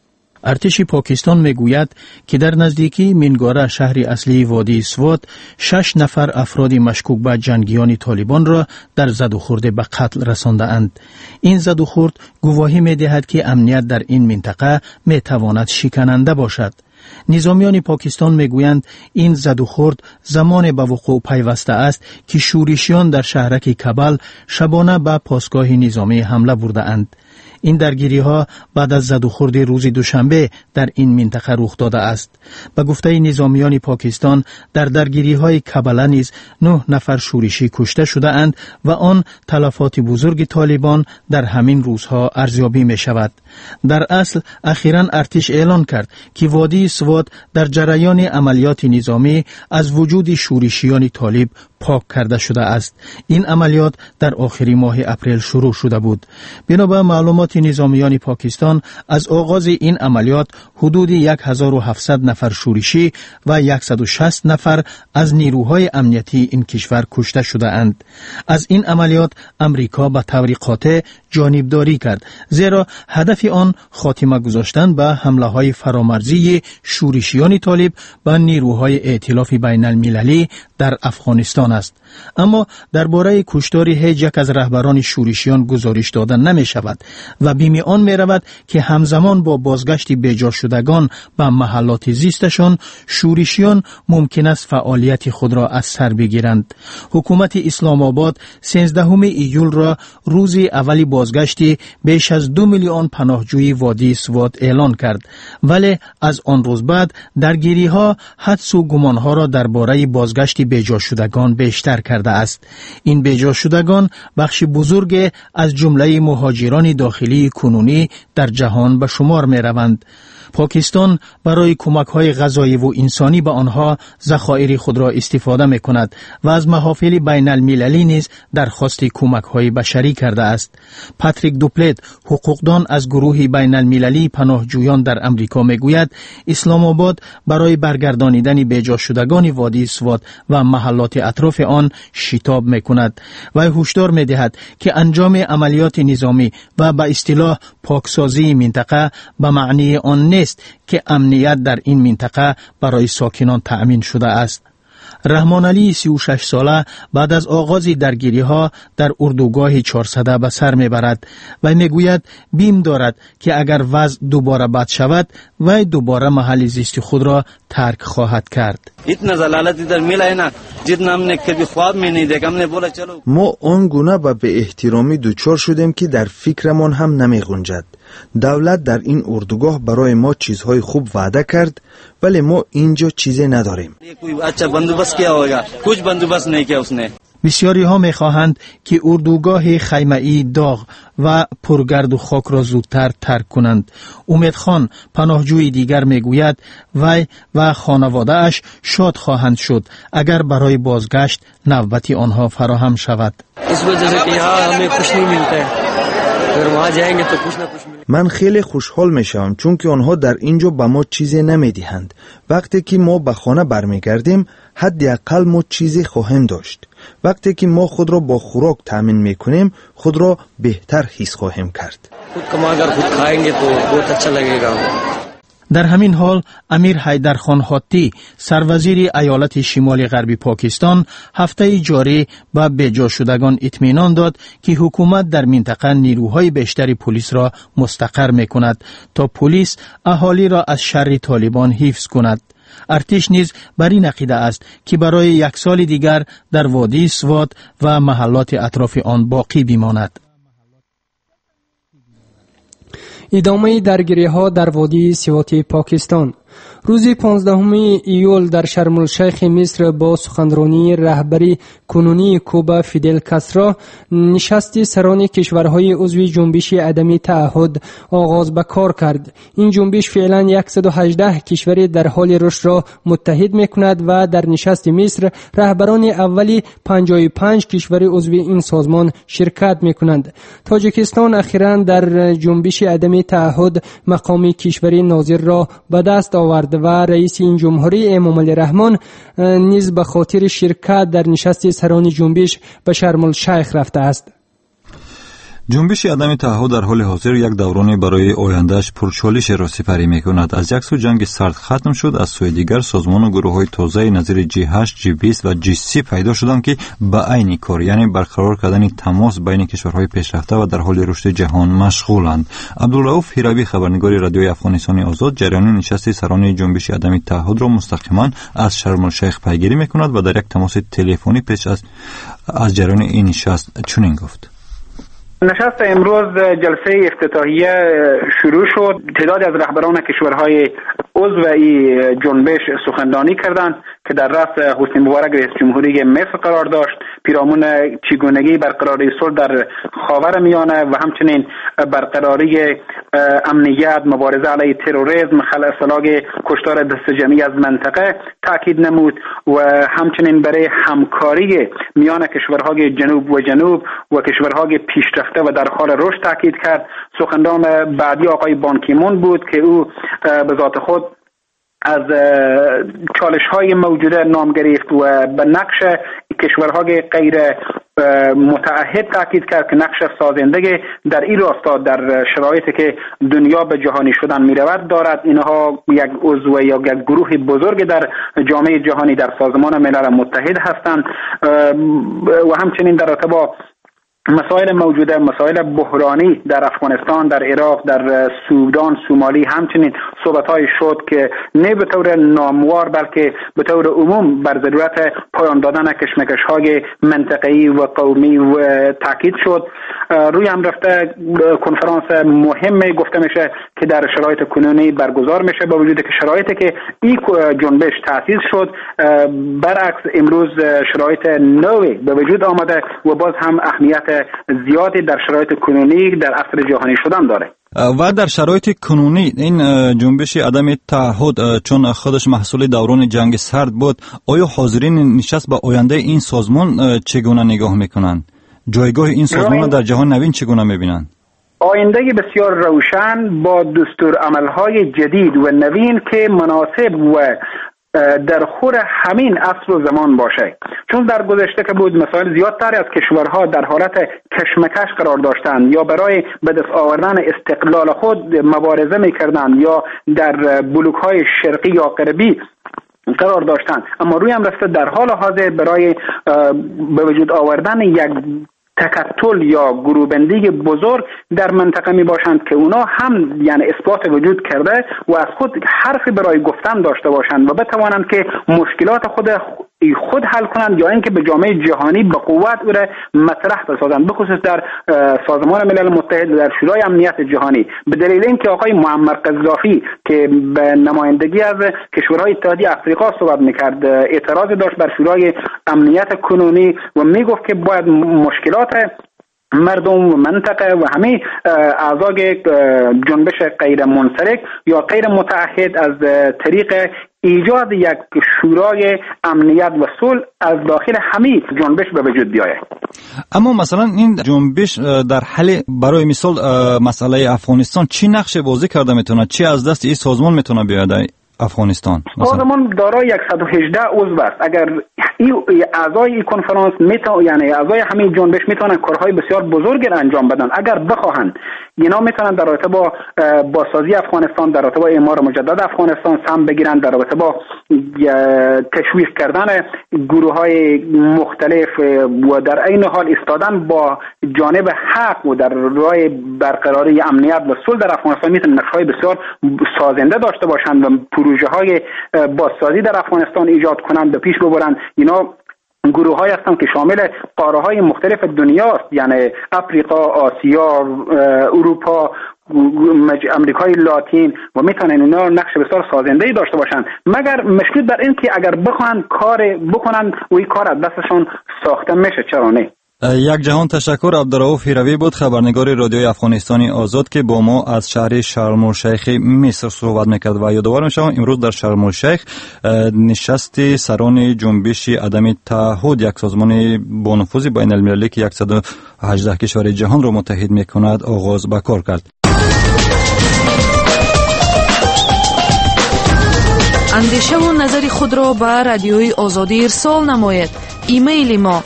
ارتش پاکستان میگوید که در نزدیکی مینگاره شهر اصلی وادی سوات 6 نفر افراد مشکوک به جنگیان طالبان را در زد و خورد به قتل رسانده اند. این زد و خورد گواهی می‌دهد که امنیت در این منطقه میتواند شکننده باشد. نظامیان پاکستان میگویند این زد و خورد زمان به وقوع پیوسته است که شورشیان در شهرک کابل شبانه به پاسگاه نظامی حمله برده اند. این درگیری ها بعد از زد و خورد روز دوشنبه در این منطقه رخ داده است. به گفته نظامیان پاکستان در درگیری های کابل نیز 9 نفر شورشی کشته شده اند و آن تلفات بزرگ طالبان در همین روزها ارزیابی می شود. در اصل اخیراً ارتش اعلان کرد که وادی سوات در جریان عملیات نظامی از وجود شورشیان طالب پاک کرده شده است. این عملیات در آخری ماه اپریل شروع شده بود. بنابر معلومات نظامیان پاکستان از آغاز این عملیات حدود 1700 نفر شورشی و 160 نفر از نیروهای امنیتی این کشور کشته شده اند. از این عملیات امریکا به طور قاطع جانبداری کرد، زیرا هدف آن خاتمه گذاشتن به حمله های فرامرزی شورشیان طالب به نیروهای ائتلاف بین المللی در افغانستان است. اما درباره کشتار هیچ یک از رهبران شورشیان گزارش داده نمی شود و بیم آن می رود که همزمان با بازگشت بجا شدگان به محلات زیستشان شورشیان ممکن است فعالیت خود را از سر بگیرند. حکومت اسلام آباد 13 ایول را روز اولی بازگشت بیش از 2 میلیون پناهجوی وادی سوات اعلان کرد، ولی از آن روز بعد درگیری ها حدس و گمان ها را درباره بازگشت بجا شدگان بیشتر کرده است. این بجا شدگان بخش بزرگ از جمله مهاجران داخلی کنونی در جهان به شمار می روند. پاکستان برای کمک‌های غذایی و انسانی به آنها ذخایر خود را استفاده می‌کند و از محافل بین المللی نیز درخواست کمک‌های بشری کرده است. پاتریک دوپلت، حقوقدان از گروه بین المللی پناهجویان در امریکا میگوید اسلام آباد برای برگردانیدن بجا شدگان وادی سوات و محلات اطراف آن شتاب می‌کند و هشدار می‌دهد که انجام عملیات نظامی و به اصطلاح پاکسازی منطقه به معنی آن نیست که امنیت در این منطقه برای ساکنان تأمین شده است. رحمان علی 36 ساله بعد از آغاز درگیری ها در اردوگاه 400 به سر میبرد و میگوید بیم دارد که اگر وضع دوباره بد شود و دوباره محل زیست خود را ترک خواهد کرد. ما آنگونه به احترامی دوچار شدیم که در فکرمان هم نمی گنجد. دولت در این اردوگاه برای ما چیزهای خوب وعده کرد ولی ما اینجا چیزی نداریم. بسیاری ها می خواهند که اردوگاه خیمه‌ای داغ و پرگرد و خاک را زودتر ترک کنند. امید خان پناهجوی دیگر می گوید وی و خانواده اش شاد خواهند شد اگر برای بازگشت نوبتی آنها فراهم شود. من خیلی خوشحال می شوم چون که آنها در اینجا به ما چیزی نمی دهند. وقتی که ما به خانه برمیگردیم حداقل ما چیزی خواهیم داشت. وقتی که ما خود را با خوراک تامین می کنیم خود را بهتر حس خواهیم کرد. در همین حال امیر حیدر خان حاتی سروزیر ایالت شمال غربی پاکستان هفته جاری به بجا شدگان اطمینان داد که حکومت در منطقه نیروهای بیشتری پلیس را مستقر می کند تا پلیس اهالی را از شر طالبان حفظ کند. ارتش نیز بر این عقیده است که برای 1 سال دیگر در وادی سوات و محلات اطراف آن باقی بماند. ادامه درگیری ها در وادی سوات پاکستان. روز 15 ایول در شرم الشیخ مصر با سخنرانی رهبری کنونی کوبا فیدل کاسترو نشست سران کشورهای عضو جنبش عدم تعهد آغاز به کار کرد. این جنبش فعلا 118 کشور در حال رشد را متحد می‌کند و در نشست مصر رهبران اولی 55 کشور عضو این سازمان شرکت می‌کنند. تاجیکستان اخیراً در جنبش عدم تعهد مقام کشوری ناظر را به دست آورد و رئیس این جمهوری امام علی رحمان نیز به خاطر شرکت در نشست سران جنبش به شرم الشیخ رفته است. جنبش عدم تعهد در حال حاضر یک دورانی برای آیندهش پرچالش را سپری می‌کند. از یک سو جنگ سرد ختم شد، از سوی دیگر سازمان و گروه‌های تازه نظیر G8, G20 و G30 پیدا شدند که به عین کار یعنی برقرار کردن تماس بین کشورهای پیشرفته و در حال رشد جهان مشغولند. عبدالرؤوف هیرابی خبرنگار رادیوی افغانستان آزاد جریان نشست سران جنبش عدم تعهد را مستقیما از شرم الشیخ پیگیری می‌کند و در یک تماس تلفنی پیش از جریان این نشست چنین گفت: نشست امروز جلسه افتتاحیه شروع شد. تعدادی از رهبران کشورهای عضو این جنبش سخنرانی کردند که در رأس حسنی مبارک رئیس جمهوری مصر قرار داشت، پیرامون چگونگی برقراری صلح در خاورمیانه و همچنین برقراری امنیت، مبارزه علیه تروریسم، خلاص کشتار دست جمعی از منطقه تاکید نمود و همچنین برای همکاری میان کشورهای جنوب و کشورهای پیشرفته و در حال رشد تاکید کرد. سخنران بعدی آقای بان کی مون بود که او به ذات خود از چالش‌های موجوده نام گرفت و به نقش کشورهای غیر متعهد تاکید کرد که نقش سازنده در این راستا در شرایطی که دنیا به جهانی شدن می‌رود دارد. اینها یک عضو یا یک گروه بزرگ در جامعه جهانی در سازمان ملل متحد هستند و همچنین در رابطه با مسائل موجوده، مسائل بحرانی در افغانستان، در عراق، در سودان، سومالی، همچنین صحبت‌های شد که نه به طور ناموار بلکه به طور عموم بر ضرورت پایان دادن کشمکش‌های منطقه‌ای و قومی و تاکید شد. روی هم رفته کنفرانس مهمی گفته میشه که در شرایط کنونی برگزار میشه با وجودی که شرایطی که این جنبش تأسیس شد برعکس امروز شرایط نوی به وجود آمده و باز هم اهمیت زیادی در شرایط کنونی در عصر جهانی شدن داره. و در شرایط کنونی این جنبش عدم تعهد چون خودش محصول دوران جنگ سرد بود، آیا حاضرین نشست به آینده این سازمان چگونه نگاه میکنند؟ جایگاه این سازمان در جهان نوین چگونه میبینند؟ آینده بسیار روشن با دستورالعمل‌های جدید و نوین که مناسب و در خور همین عصر و زمان باشه. چون در گذشته که بود مسائل زیادتر از کشورها در حالت کشمکش قرار داشتند یا برای به دست آوردن استقلال خود مبارزه میکردند یا در بلوک‌های شرقی یا غربی قرار داشتند، اما روی هم رفته در حال حاضر برای به وجود آوردن یک تکتل یا گروه‌بندی بزرگ در منطقه می باشند که اونا هم یعنی اثبات وجود کرده و از خود حرفی برای گفتن داشته باشند و بتوانند که مشکلات خود خود حل کنند یا اینکه به جامعه جهانی به قوت او را مطرح بسازند، بخصوص در سازمان ملل متحد و در شورای امنیت جهانی، به دلیل اینکه آقای معمر قذافی که به نمایندگی از کشورهای اتحادیه آفریقا صحبت میکرد اعتراض داشت بر شورای امنیت کنونی و میگفت که باید مشکلات مردم منطقه و همه اعضای جنبش غیر منسلک یا غیر متعهد از طریق ایجاد یک شورای امنیت و صلح از داخل همه جنبش به وجود بیاید. اما مثلا این جنبش در حل برای مثال مسئله افغانستان چی نقش بازی کرده میتونه؟ چی از دست این سازمان میتونه بیاد افغانستان؟ سازمان دارای 118 عضو است. اگر اعضای این کنفرانس یعنی اعضای همین جنبش میتونن کارهای بسیار بزرگ را انجام بدن اگر بخواهند. اینا میتونن در رابطه با بازسازی افغانستان، در رابطه با اعمار مجدد افغانستان سهم بگیرن، در رابطه با تشویق کردن گروه‌های مختلف و در عین حال ایستادن با جانب حق و در راه برقراری امنیت و صلح در افغانستان میتونن نقش‌های بسیار سازنده داشته باشند و پروژه‌های بازسازی در افغانستان ایجاد کنند و پیش ببرند. اینا گروه‌هایی هستند که شامل قاره‌های مختلف دنیاست، یعنی افریقا، آسیا، اروپا، امریکای لاتین و میتونن اینا نقش بسیار سازنده‌ای داشته باشند، مگر مشکل در این که اگر بخوان کار بکنن و این کار از دستشون ساخته میشه. چرا نه؟ یک جهان تشکر. عبدالرؤوف هیروی بود، خبرنگار رادیوی افغانستانی آزاد که با ما از شهر شرم الشیخ مصر صحبت میکرد. و یادآور میشم امروز در شرم الشیخ نشست سران جنبش عدم تعهد، یک سازمان با نفوذ بین المللی که 118 کشور جهان را متحد میکند، آغاز به کار کرد. اندیشه و نظر خود را به رادیوی آزادی ارسال نماید. ایمیل ما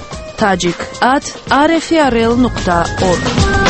tajik@rfrl.org.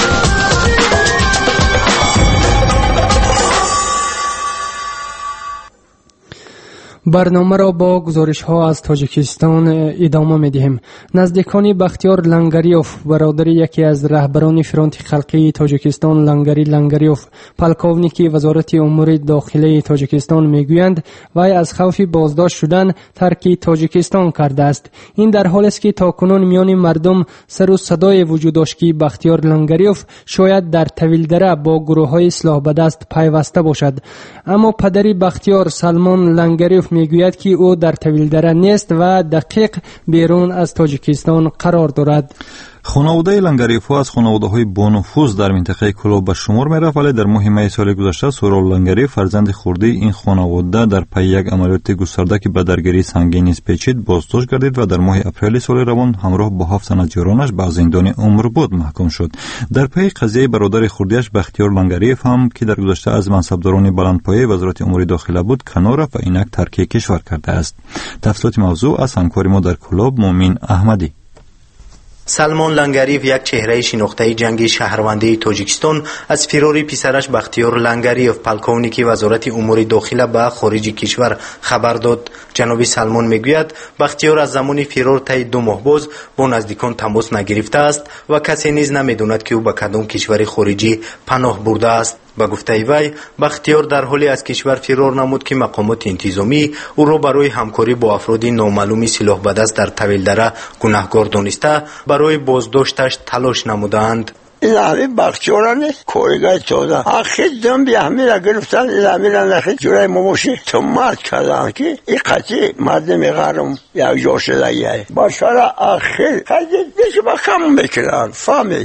برنامه را با گزارش ها از تاجیکستان ادامه می دهیم. نزدیکان بختیار لنگریوف، برادر یکی از رهبران فرانت خلقی تاجیکستان لنگریوف، پلکاونیکی وزارت امور داخلی تاجیکستان میگویند وی از خوف بازداشت شدن ترک تاجیکستان کرده است. این در حالی است که تاکنون میان مردم سر و صدای وجود داشت که بختیار لنگریوف شاید در طویلدره با گروه های اصلاح به دست پیوسته باشد. اما پدری بختیار، سلمان لنگریوف، میگوید که او در طویلدره نیست و دقیق بیرون از تاجیکستان قرار دارد. خانواده لنگریوف از خانواده‌های با نفوذ در منطقه کلوب به شمار می‌رفت، ولی در ماه می سال گذشته سورال لنگریوف، فرزند خرده این خانواده، در پی یک عملیات گسترده که به درگیری سنگین نیز پیچید بازداشت گردید و در ماه اپریل سال روان همراه با 7 تن از یارانش به زندان عمر بود محکوم شد. در پی قضیه برادر خرده‌اش بختیار لنگریوف هم که در گذشته از منصبداران بلندپایه وزارت امور داخله بود کنار رفت و اینک ترک کشور کرده است. تفصیلات موضوع از همکار ما در کلوب مومین احمدی. سلمان لنگریوف، یک چهره شناخته جنگ شهروندی تاجیکستان، از فرار پسرش بختیار لنگریوف، پلکاونیکی وزارت امور داخله به خارج کشور خبر داد. جناب سلمان میگوید بختیار از زمان فرار تا 2 ماه باز با نزدیکان تماس نگرفته است و کسی نیز نمیداند که او به کدام کشور خارجی پناه برده است. با گفته وی بختیار در حالی از کشور فرار نمود که مقامات انتظامی او را برای همکاری با افراد نامعلوم سلاح به دست در طویلدره گناهکار دانسته برای بازداشتش تلاش نمودند. این همین بختیارانه کارگاه تازه آخه دنبی همین را گرفتن، این همین را نخید جورای مموشی تو مرد کردن که این قطعی مردم غرم یک جا شده یه باشار آخر قضیه دیگه با کم بکنن فهمید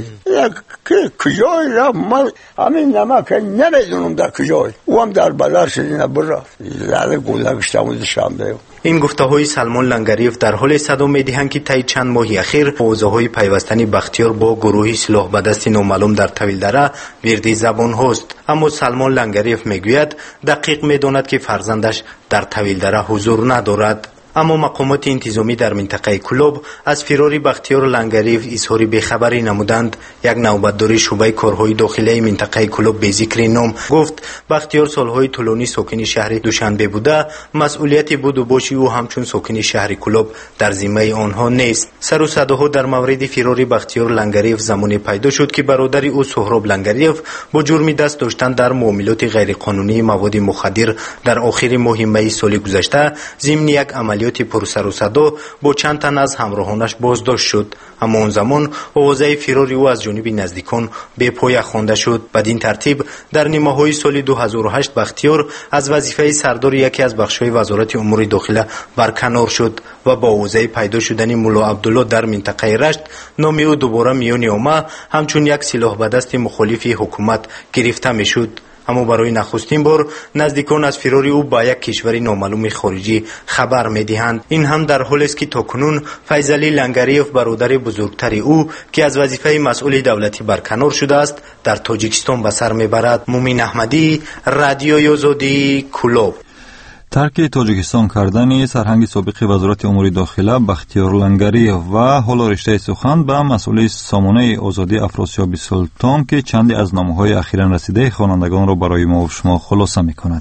کجای را من همین نمک نمیدونم در کجای او هم در بدر شدی نبرا زده گلگشتم شنبه. این گفته‌های سلمان لنگریوف در حال صدا می‌دهند که طی چند ماه اخیر اوضاع‌های پیوستنی بختیار با گروهی سلاح به دست نامعلوم در طویلدره وردی زبان هست. اما سلمان لنگریوف میگوید دقیق می‌داند که فرزندش در طویلدره حضور ندارد. اما مقامات انتظامی در منطقه کلوب از فرار بختیار لنگریوف اظهار بیخبری نمودند. یک نوبتدار شعبه کارهای داخلی منطقه کلوب به ذکر نام گفت بختیار سالهای طولانی ساکن شهر دوشنبه بوده، مسئولیت بود و باشی او همچون ساکن شهر کلوب در ذمه آنها نیست. سر و صداها در مورد فرار بختیار لنگریوف زمانی پیدا شد که برادر او سهراب لنگریوف با جرم دست داشتن در معاملات غیرقانونی مواد مخدر در آخر ماه می سال گذشته ضمن یک عملیات عملیات پرسر و صدا با چند تن از همراهانش بازداشت شد. اما اون زمان آوازه فرار او از جانب نزدیکان به پای خوانده شد. بدین ترتیب در نیمه‌های سال 2008 بختیار از وظیفه سردار یکی از بخش‌های وزارت امور داخله برکنار شد و با آوازه پیدا شدن مولا عبدالله در منطقه رشت نام او دوباره میان آمد، همچون یک سلاح به دست مخالف حکومت گرفته میشد. اما برای نخستین بار نزدیکان از فرار او با یک کشور نامعلوم خارجی خبر می‌دهند. این هم در حالی است که تاکنون فیضعلی لنگریف برادر بزرگتر او که از وظیفه مسئول دولتی برکنار شده است در تاجیکستان به سر میبرد. مومین احمدی، رادیوی آزادی، کلوب. ترک تاجیکستان کردن سرهنگ سابق وزارت امور داخله بختیار لنگریف و حالا رشته سخن به مسئول سامانه آزادی افراسیاب سلطان که چندی از نامه‌های اخیراً رسیده خوانندگان را برای ما و شما خلاصه می‌کند.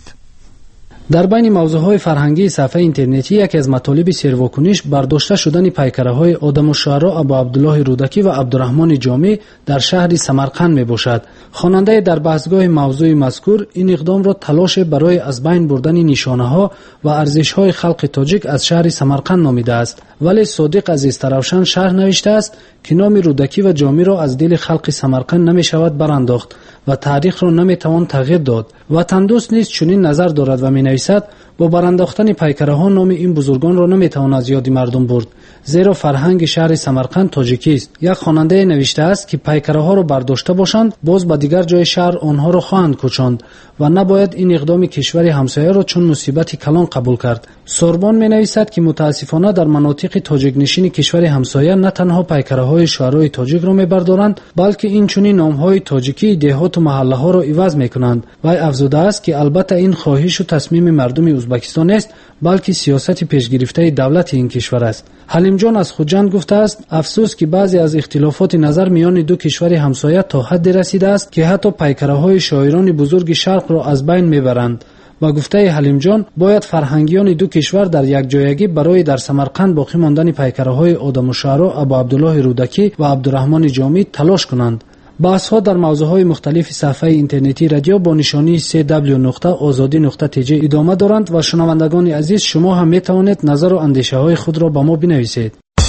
در بین موضوعهای فرهنگی صفحه اینترنتی یکی از مطالب سرواکنش برداشته شدن پیکره‌های آدم الشعراء ابو عبدالله رودکی و عبدالرحمن جامی در شهر سمرقند میباشد. خواننده در بحثگاه موضوع مذکور این اقدام را تلاش برای از بین بردن نشانه‌ها و ارزش‌های خلق تاجیک از شهر سمرقند نامیده است، ولی صادق عزیز تراوشان شهر نوشته است که نام رودکی و جامی را از دل خلق سمرقند نمی‌شود برانداخت و تاریخ را نمی‌توان تغییر داد. وطن دوست نیز چنین نظر دارد و می‌نویسد با برانداختن پیکره‌ها نام این بزرگان را نمی‌توان از یاد مردم برد، زیرا فرهنگ شهر سمرقند تاجیکی است. یک خواننده نوشته است که پیکره‌ها را برداشته باشند باز به دیگر جای شهر آنها را خواهند کوچاند و نباید این اقدام کشور همسایه را چون مصیبت کلان قبول کرد. سوربان می‌نویسد که متاسفانه در مناطق تاجیک نشین کشور همسایه نه تنها پیکره‌های شعرای تاجیک را می‌بردارند بلکه این چنین نام‌های تاجیکی دهات و محله‌ها را عوض می‌کنند. وی افزوده است که البته این خواهش و تصمیم مردم ازبکستان است بلکه سیاست پیشگرفته دولت این کشور است. حلیم جان از خوجند گفته است افسوس که بعضی از اختلافات نظر میان دو کشور همسایه تا حد رسیده است که حتی پیکره‌های شاعران بزرگ شرق را از بین میبرند و گفته حلیم جان باید فرهنگیان دو کشور در یک جایگی برای در سمرقند باقی ماندن پیکره‌های آدم الشعراء ابو عبدالله رودکی و عبدالرحمن جامی تلاش کنند. بحث‌ها در موضوعهای مختلف صفحه اینترنتی رادیو با نشانی www.azadi.tj ادامه دارند و شنوندگان عزیز شما هم می‌توانید نظر و اندیشه‌های خود را به ما بنویسید.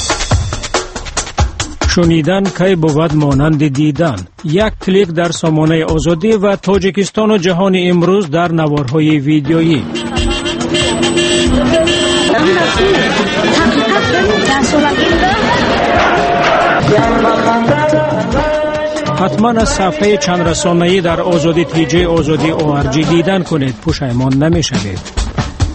شنیدن کی بود مانند دیدن. یک کلیک در سامانه آزادی و تاجیکستان و جهان امروز در نوارهای ویدیویی. حتما از صفحه چند رسانه‌ای در آزادی تیجی آزادی ORG دیدن کنید، پشیمان نمی‌شوید.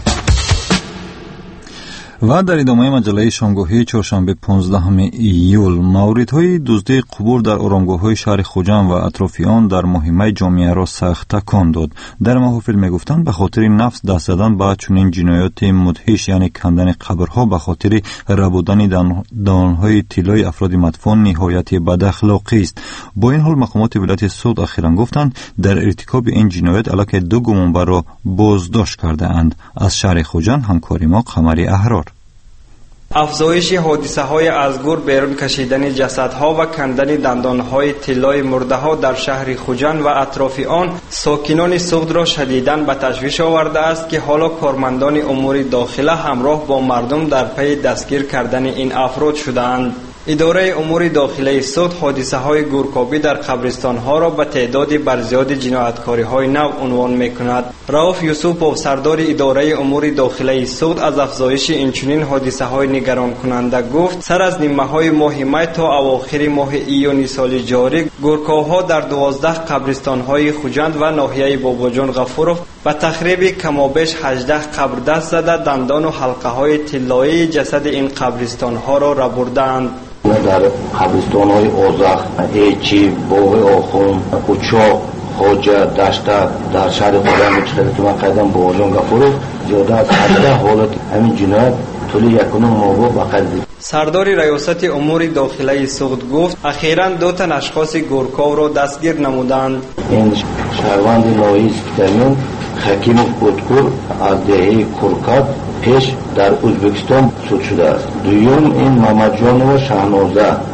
و در ادامه مجله شامگاهی چهارشنبه 15 ایول موردهای دزدی قبور در آرامگاه‌های شهر خوجند و اطراف آن در مهمه جامعه را سخت تکان داد. در محافل میگفتند به خاطر نفس دست زدن به چنین جنایات مدهش یعنی کندن قبرها به خاطر ربودن دانهای طلای افراد مدفون نهایت بد اخلاقی است. با این حال مقامات ولایت سود اخیراً گفتند در ارتکاب این جنایت علیه دو گمانبر را بازداشت کرده اند. از شهر خوجند همکاری ما قمری احرار. افزایش حادثه‌های از گور بیرون کشیدن جسدها و کندن دندانهای طلای مرده‌ها در شهر خوجند و اطراف آن ساکنان سوخت را شدیداً به تشویش آورده است که حالا کارمندان امور داخله همراه با مردم در پی دستگیر کردن این افراد شده‌اند. اداره امور داخله سود حادثه‌های گورکابی در قبرستان‌ها را به تعداد برزیاد جنایتکاری‌های نو عنوان می‌کند. رؤوف یوسفوف سردار اداره امور داخله سود از افزایش اینچنین حادثه‌های نگران کننده گفت سر از نیمه‌های ماه می تا اواخر ماه ایون سال جاری گورکاوها در 12 قبرستان‌های خوجند و ناحیه باباجان غفورov به تخریب کمابیش 18 قبر دست زده دندان و حلقه‌های طلایی جسد این قبرستان‌ها را ربردند. در قبرستان‌های اوزخ، ایچی، باغ آخون، کوچاق، خوجه، دشته در شهر خوجند که من قیدم با آجان غفورov زیاده از 18 حالت همین جنایت طول یکم ماه با قید. سردار ریاست امور داخله سوخت گفت اخیراً دو تن اشخاص گورکاو را دستگیر نمودند. این شهروند ناهید کتمین حکیم کودکور از دهه کرکات پیش در ازبکستان سود شده است. دوم این محمد جان و شهنازه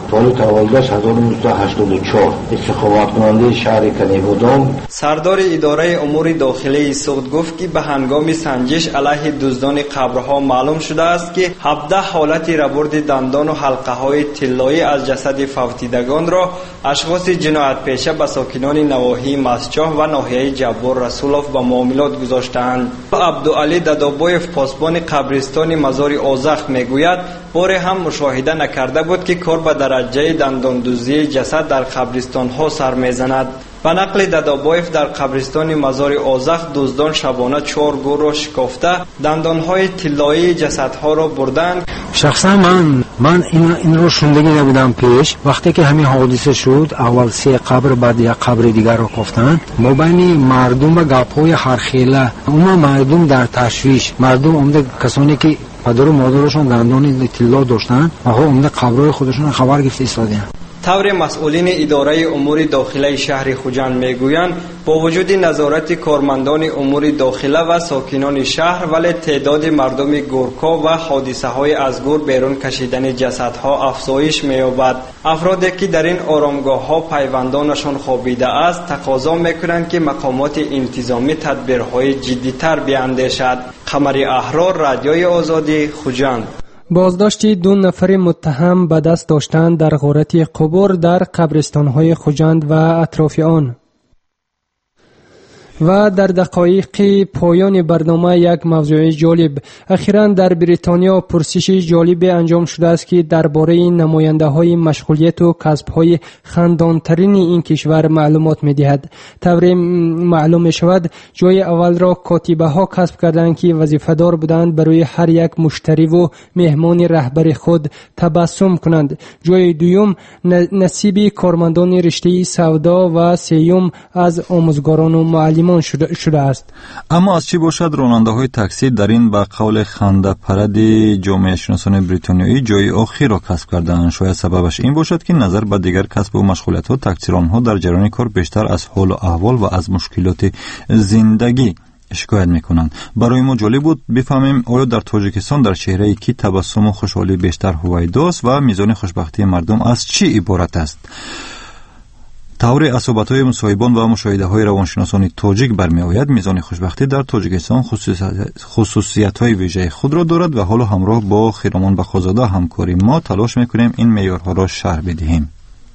تاریخ تولدش 1984 استخدام کننده شهر کنیبودام. سردار اداره امور داخلی سوخت گفت که به هنگام سنجش علیه دزدان قبرها معلوم شده است که 17 حالت ربرد دندان و حلقه های طلایی از جسد فوتیدگان را اشخاص جنایت پیشه به ساکنان نواحی مسجح و ناحیه جبار رسولوف به معاملات گذاشتند. عبدالعلی ددابایف پاسبان قبرستان مزار آزخ میگوید بار هم مشاهده نکرده بود که کار به درجه دنداندوزی جسد در قبرستان ها سر میزند. به نقل ددابایف در قبرستان مزار آزخ دزدان شبانه 4 گور را شکافته دندان های طلایی جسدها را بردند. شخصا من این رو شنیده نبودم پیش. وقتی که همین حادثه شد اول 3 قبر بعد یک قبر دیگر رو کافتند. ما بین مردم و گپ‌های هرخیله اما مردم در تشویش، مردم عمده کسانی که پدر و مادرشون دندان طلا داشتن و عمده قبرهای خودشون خبر گرفته ایستادن. طور مسئولین اداره امور داخلی شهر خوجند میگویند با وجود نظارت کارمندان امور داخله و ساکنان شهر ولی تعداد مردم گورکا و حادثه های از گور بیرون کشیدن جسدها افزایش می‌یابد. افرادی که در این آرامگاه ها پیوندانشان خوابیده است تقاضا میکنند که مقامات انتظامی تدبیرهای جدی‌تر بیاندیشد. قمری احرار، رادیوی آزادی، خوجند. بازداشت 2 نفر متهم به دست داشتند در غارت قبور در قبرستان‌های خوجند و اطراف آن. و در دقایق پایان برنامه یک موضوع جالب. اخیراً در بریتانیا پرسش جالب انجام شده است که درباره نماینده‌های مشغولیت و کسب‌های خندان‌ترین این کشور معلومات می‌دهد. طوری معلوم می‌شود جای اول را کاتبه‌ها کسب کردند که وظیفه‌دار بودند برای هر یک مشتری و مهمان رهبر خود تبسم کنند. جای دوم نصیب کارمندان رشته سودا و سوم از آموزگاران و معلمان شده است. اما از چی باشد راننده های تاکسی در این به قول خنده پرد جامعه شناسان بریتانیایی جای آخر را کسب کردند. شاید سببش این باشد که نظر به دیگر کسب و مشغولیت ها تاکسیران ها در جریان کار بیشتر از حال و احوال و از مشکلات زندگی شکایت میکنند. برای ما جالب بود بفهمیم آیا در تاجیکستان در چهره کی تبسم و خوشحالی بیشتر هویداست و میزان خوشبختی مردم از چی عبارت است. طور اصابت‌های مصاحبان و مشاهده‌های روانشناسان تاجیک برمی‌آید میزان خوشبختی در تاجیکستان خصوصیت‌های ویژه خود را دارد و حالا همراه با خیرامان بخازاده همکاری ما تلاش می‌کنیم این معیارها را شرح بدهیم.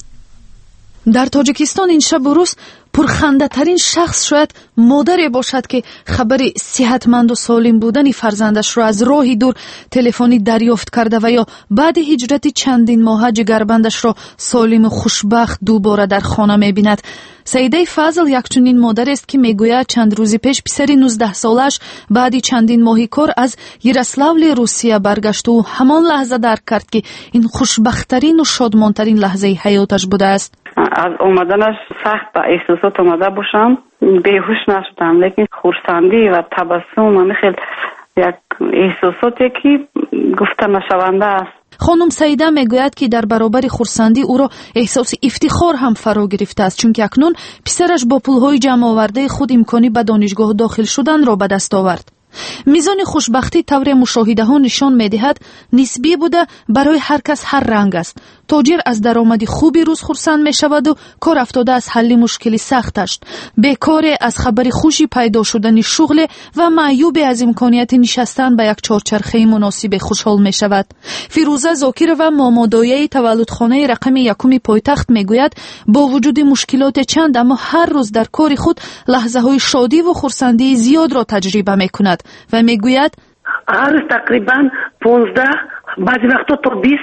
در تاجیکستان این شب و روز پرخنده ترین شخص شاید مادری باشد که خبر صحتمند و سالم بودن فرزندش را از راه دور تلفنی دریافت کرده و یا بعد هجرت چندین ماه جگربندش را سالم و خوشبخت دوباره در خانه می‌بیند. سیده فضل یک چنین مادر است که میگوید چند روز پیش پسر 19 سالش بعد چندین ماهی کار از یروسلاول روسیه برگشت و همان لحظه درک کرد که این خوشبخت‌ترین و شادمان‌ترین لحظه حیاتش بوده است. از اومدنش سخت به احساسات اومده باشم، بیهوش نشدم، لیکن خورسندی و تبسم خیلی یک احساساتی که گفته نشونده است. خانم سعیده میگوید که در برابر خورسندی او را احساس افتخار هم فرا گرفته است، چون که اکنون پسرش با پولهای جمع آورده خود امکانی به دانشگاه داخل شدن را به دست آورد. میزان خوشبختی طور مشاهده ها نشان میدهد نسبی بوده، برای هر کس هر رنگ است. تاجر از درآمد خوبی روز خرسند می شود و کار افتاده از حل مشکلی سختش. بیکار از خبر خوشی پیدا شدن شغل و معیوب از امکانیت نشستن به یک چهارچرخه مناسب خوشحال می شود. فیروزه زاکر و مامادایه تولدخانه رقم 1 پایتخت می گوید با وجود مشکلات چند اما هر روز در کار خود لحظه های شادی و خرسندی زیاد را تجربه می کند و می گوید هر روز تقریبا 15 بعضی وقتا تا 20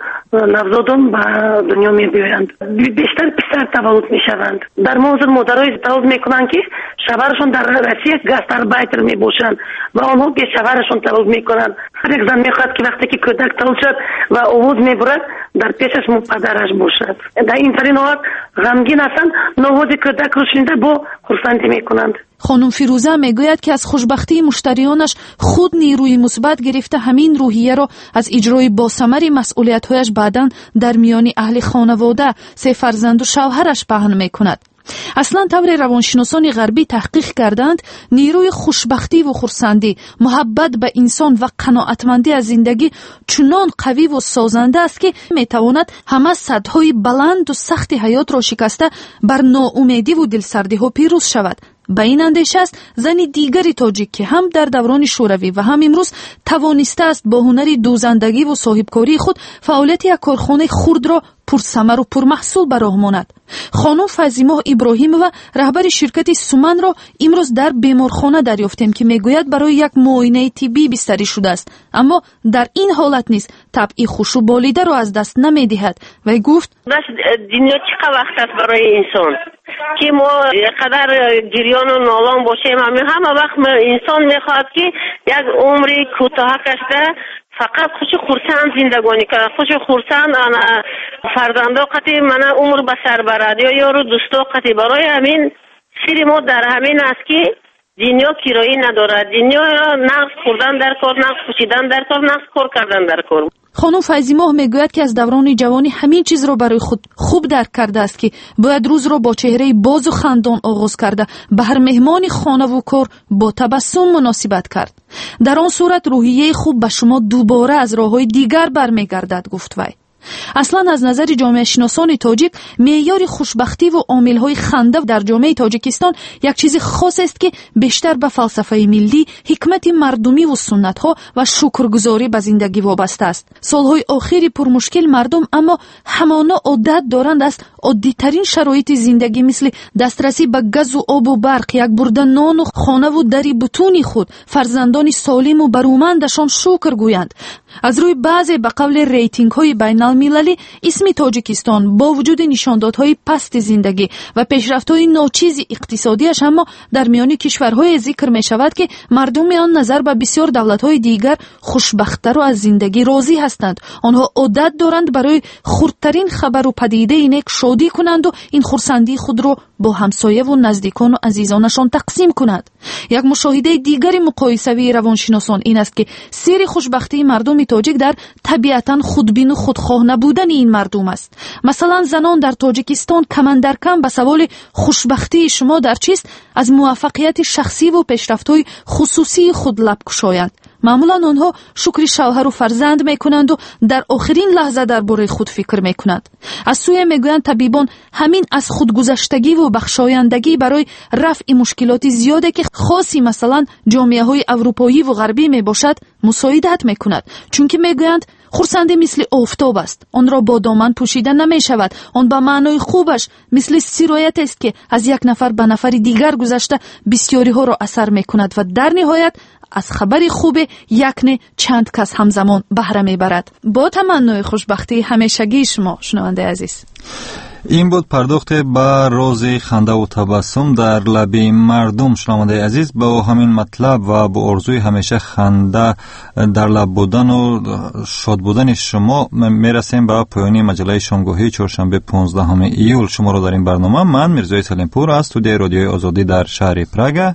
نوزادان به دنیا می بیایند. بیشتر پسر تولد می شوند. در موضوع مادرای تولد می کنند که شوهرشون در روسیه گاستاربایتر می باشند و آنها که شوهرشون تولد می کنند. هر یک زن می خواهد که وقتی که کودک تولد شد و آواز می برد در پیشش پدرش باشد. در این طریق وقت غمگین هستند، نواز کودک رو شنیده با خرسندی می کنند. خانم فیروزه میگوید که از خوشبختی مشتریانش خود نیروی مثبت گرفته همین روحیه را از اجرای باثمر مسئولیت‌هایش بعداً در میان اهل خانواده 3 فرزند و شوهرش پهن میکند. اصلا طور روانشناسان غربی تحقیق کردند نیروی خوشبختی و خرسندی، محبت به انسان و قناعتمندی از زندگی چنان قوی و سازنده است که میتواند همه سدهای بلند و سخت حیات را شکسته بر ناامیدی و دلسردی ها پیروز شود. به این اندیشه است زن دیگری تاجیک که هم در دوران شوروی و هم امروز توانسته است با هنر دوزندگی و صاحبکاری خود فعالیت یک کارخانه خرد را پرثمر و پرمحصول به راه ماند. خانم فیضی‌ماه ابراهیم و رهبر شرکت سومن را امروز در بیمارخانه دریافتیم که میگوید برای یک معاینه طبی بستری شده است، اما در این حالت نیز طبع خوش و بالیده را از دست نمیدهد و گفت دنیا چقدر وقت است برای انسان که ما قدر گریان و نالان باشیم. همه وقت انسان میخواد که یک عمری کوتاه کشته فقط خوش خورسند زندگانی کرد، خوش خورسند فرزنده قطعی من عمر به سر برد یا یارو دوستا قطعی. برای همین سری ما در همین است که دنیا کرایی ندارد، دنیا نقص خوردن در کار، نقص پوشیدن در کار، نقص کار کردن در کار. خانم فیضی‌ماه میگوید که از دوران جوانی همین چیز را برای خود خوب درک کرده است که باید روز را با چهره باز و خندان آغاز کرده به هر مهمان خانه و کار با تبسم مناسبت کرد. در آن صورت روحیه خوب به شما دوباره از راه‌های دیگر برمیگردد، گفت وی. اصلا از نظر جامعه شناسان تاجیک معیار خوشبختی و عامل‌های خنده در جامعه تاجیکستان یک چیز خاص است که بیشتر به فلسفه ملی، حکمت مردمی و سنت‌ها و شکرگزاری به زندگی وابسته است. سالهای آخری پرمشکل مردم اما همانا عادت دارند از عادی‌ترین شرایط زندگی مثل دسترسی به گاز و آب و برق، یک برده نان و خانه و دری بتونی خود، فرزندان سالم و برومندشان شکر گویند. از روی بعضی به قول ریتینگ‌های بین‌المللی اسم تاجیکستان با وجود نشاندادهای پست زندگی و پیشرفت‌های ناچیز اقتصادیش اما در میان کشورهای ذکر می‌شود که مردم آن نظر به بسیار دولت‌های دیگر خوشبخت‌تر و از زندگی راضی هستند. آنها عادت دارند برای خردترین خبر و پدیده نیک شادی کنند و این خرسندی خود را با همسایه و نزدیکان و عزیزانشان تقسیم کنند. یک مشاهده دیگری مقایسوی روانشناسان این است که سر خوشبختی مردم تاجیک در طبیعتاً خودبین و خودخواه نبودن این مردم است. مثلا زنان در تاجیکستان کم در کم به سوال خوشبختی شما در چیست از موفقیت شخصی و پیشرفت‌های خصوصی خود لب گشایند. معمولا آنها شکر شوهر و فرزند میکنند و در آخرین لحظه درباره خود فکر میکنند. از سوی میگویند طبیبان همین از خودگذشتگی و بخشایندگی برای رفع مشکلات زیاده که خاصی مثلا جامعه های اروپایی و غربی میباشد مساعدت میکند، چون که میگویند خرسندی مثل آفتاب است، آن را با دامن پوشیده نمی شود. آن به معنای خوبش مثل سرایت است که از یک نفر به نفر دیگر گذشته بسیاری ها را اثر می کند و در نهایت از خبر خوب یک نه چند کس همزمان بهره می برد. با تمنای خوشبختی همیشگی شما شنونده عزیز. این بود پرداخت به راز خنده و تبسم در لب مردم. شنونده عزیز، با همین مطلب و با آرزوی همیشه خنده در لب بودن و شاد بودن شما میرسیم به پایان مجله شامگاهی چهارشنبه 15 ایول. شما را در این برنامه من میرزای سلیمپور از استودیوی رادیوی آزادی در شهر پراگ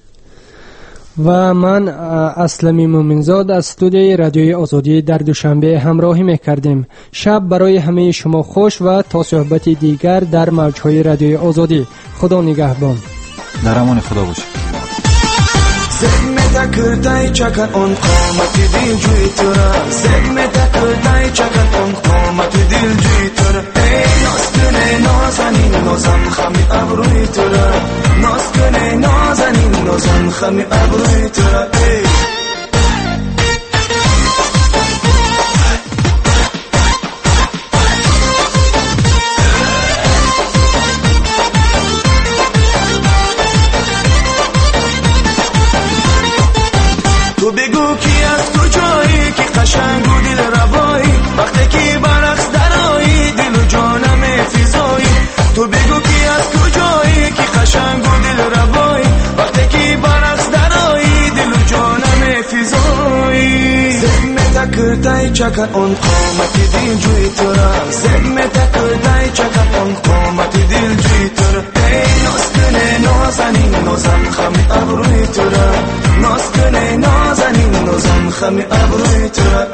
و من اسلمی مومنزاد از استودیوی رادیوی آزادی در دوشنبه همراهی میکردیم. شب برای همه شما خوش و تا صحبت دیگر در موجهای رادیوی آزادی. خدا نگهبان. در امان خدا باشید. زمتا کردای چکن اون قامت دل جوی ترا، زمتا کردای چکن اون قامت دل جوی ترا. ای نازکنه نازنین نازم خمی ابروی ترا، نازکنه نازنین نازم خمی ابروی ترا. تو بگو کی از کجایی که قشنگ و دل روایی، وقتی که برقص درایی دل و جانم فضایی. تو بگو کی از کجایی که قشنگ و دل روایی، وقتی که برقص درایی دل و جانم فضایی. زمتا کردای چکن اون قامت دل جوی ترا، زمتا کردای چکن اون قامت دل جوی ترا. ای نازکنه نازنین نازم خمی ابروی ترا، نازکنه نازنین نازم خمی ابروی ترا.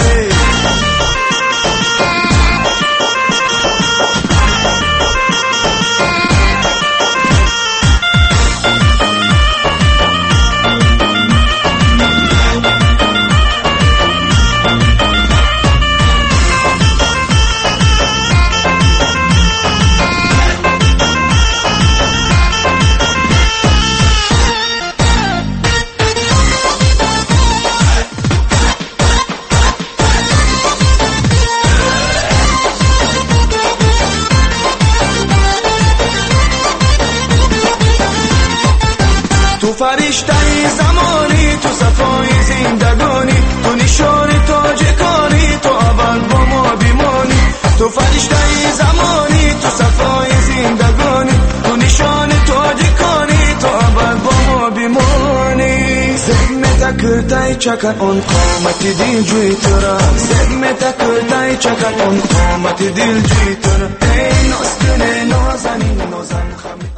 فرشته زمانی، تو صفای زندگانی، تو نشان تاجکانی، تو ابد با ما بمانی. تو فرشته زمانی، تو صفای زندگانی، تو نشان تاجکانی، تو ابد با ما بمانی. زدمت کرتای چکن اون قامت دل جوی ترا، زدمت کرتای چکن اون قامت دل جوی ترا. ای نازدن نازنین نازن خمی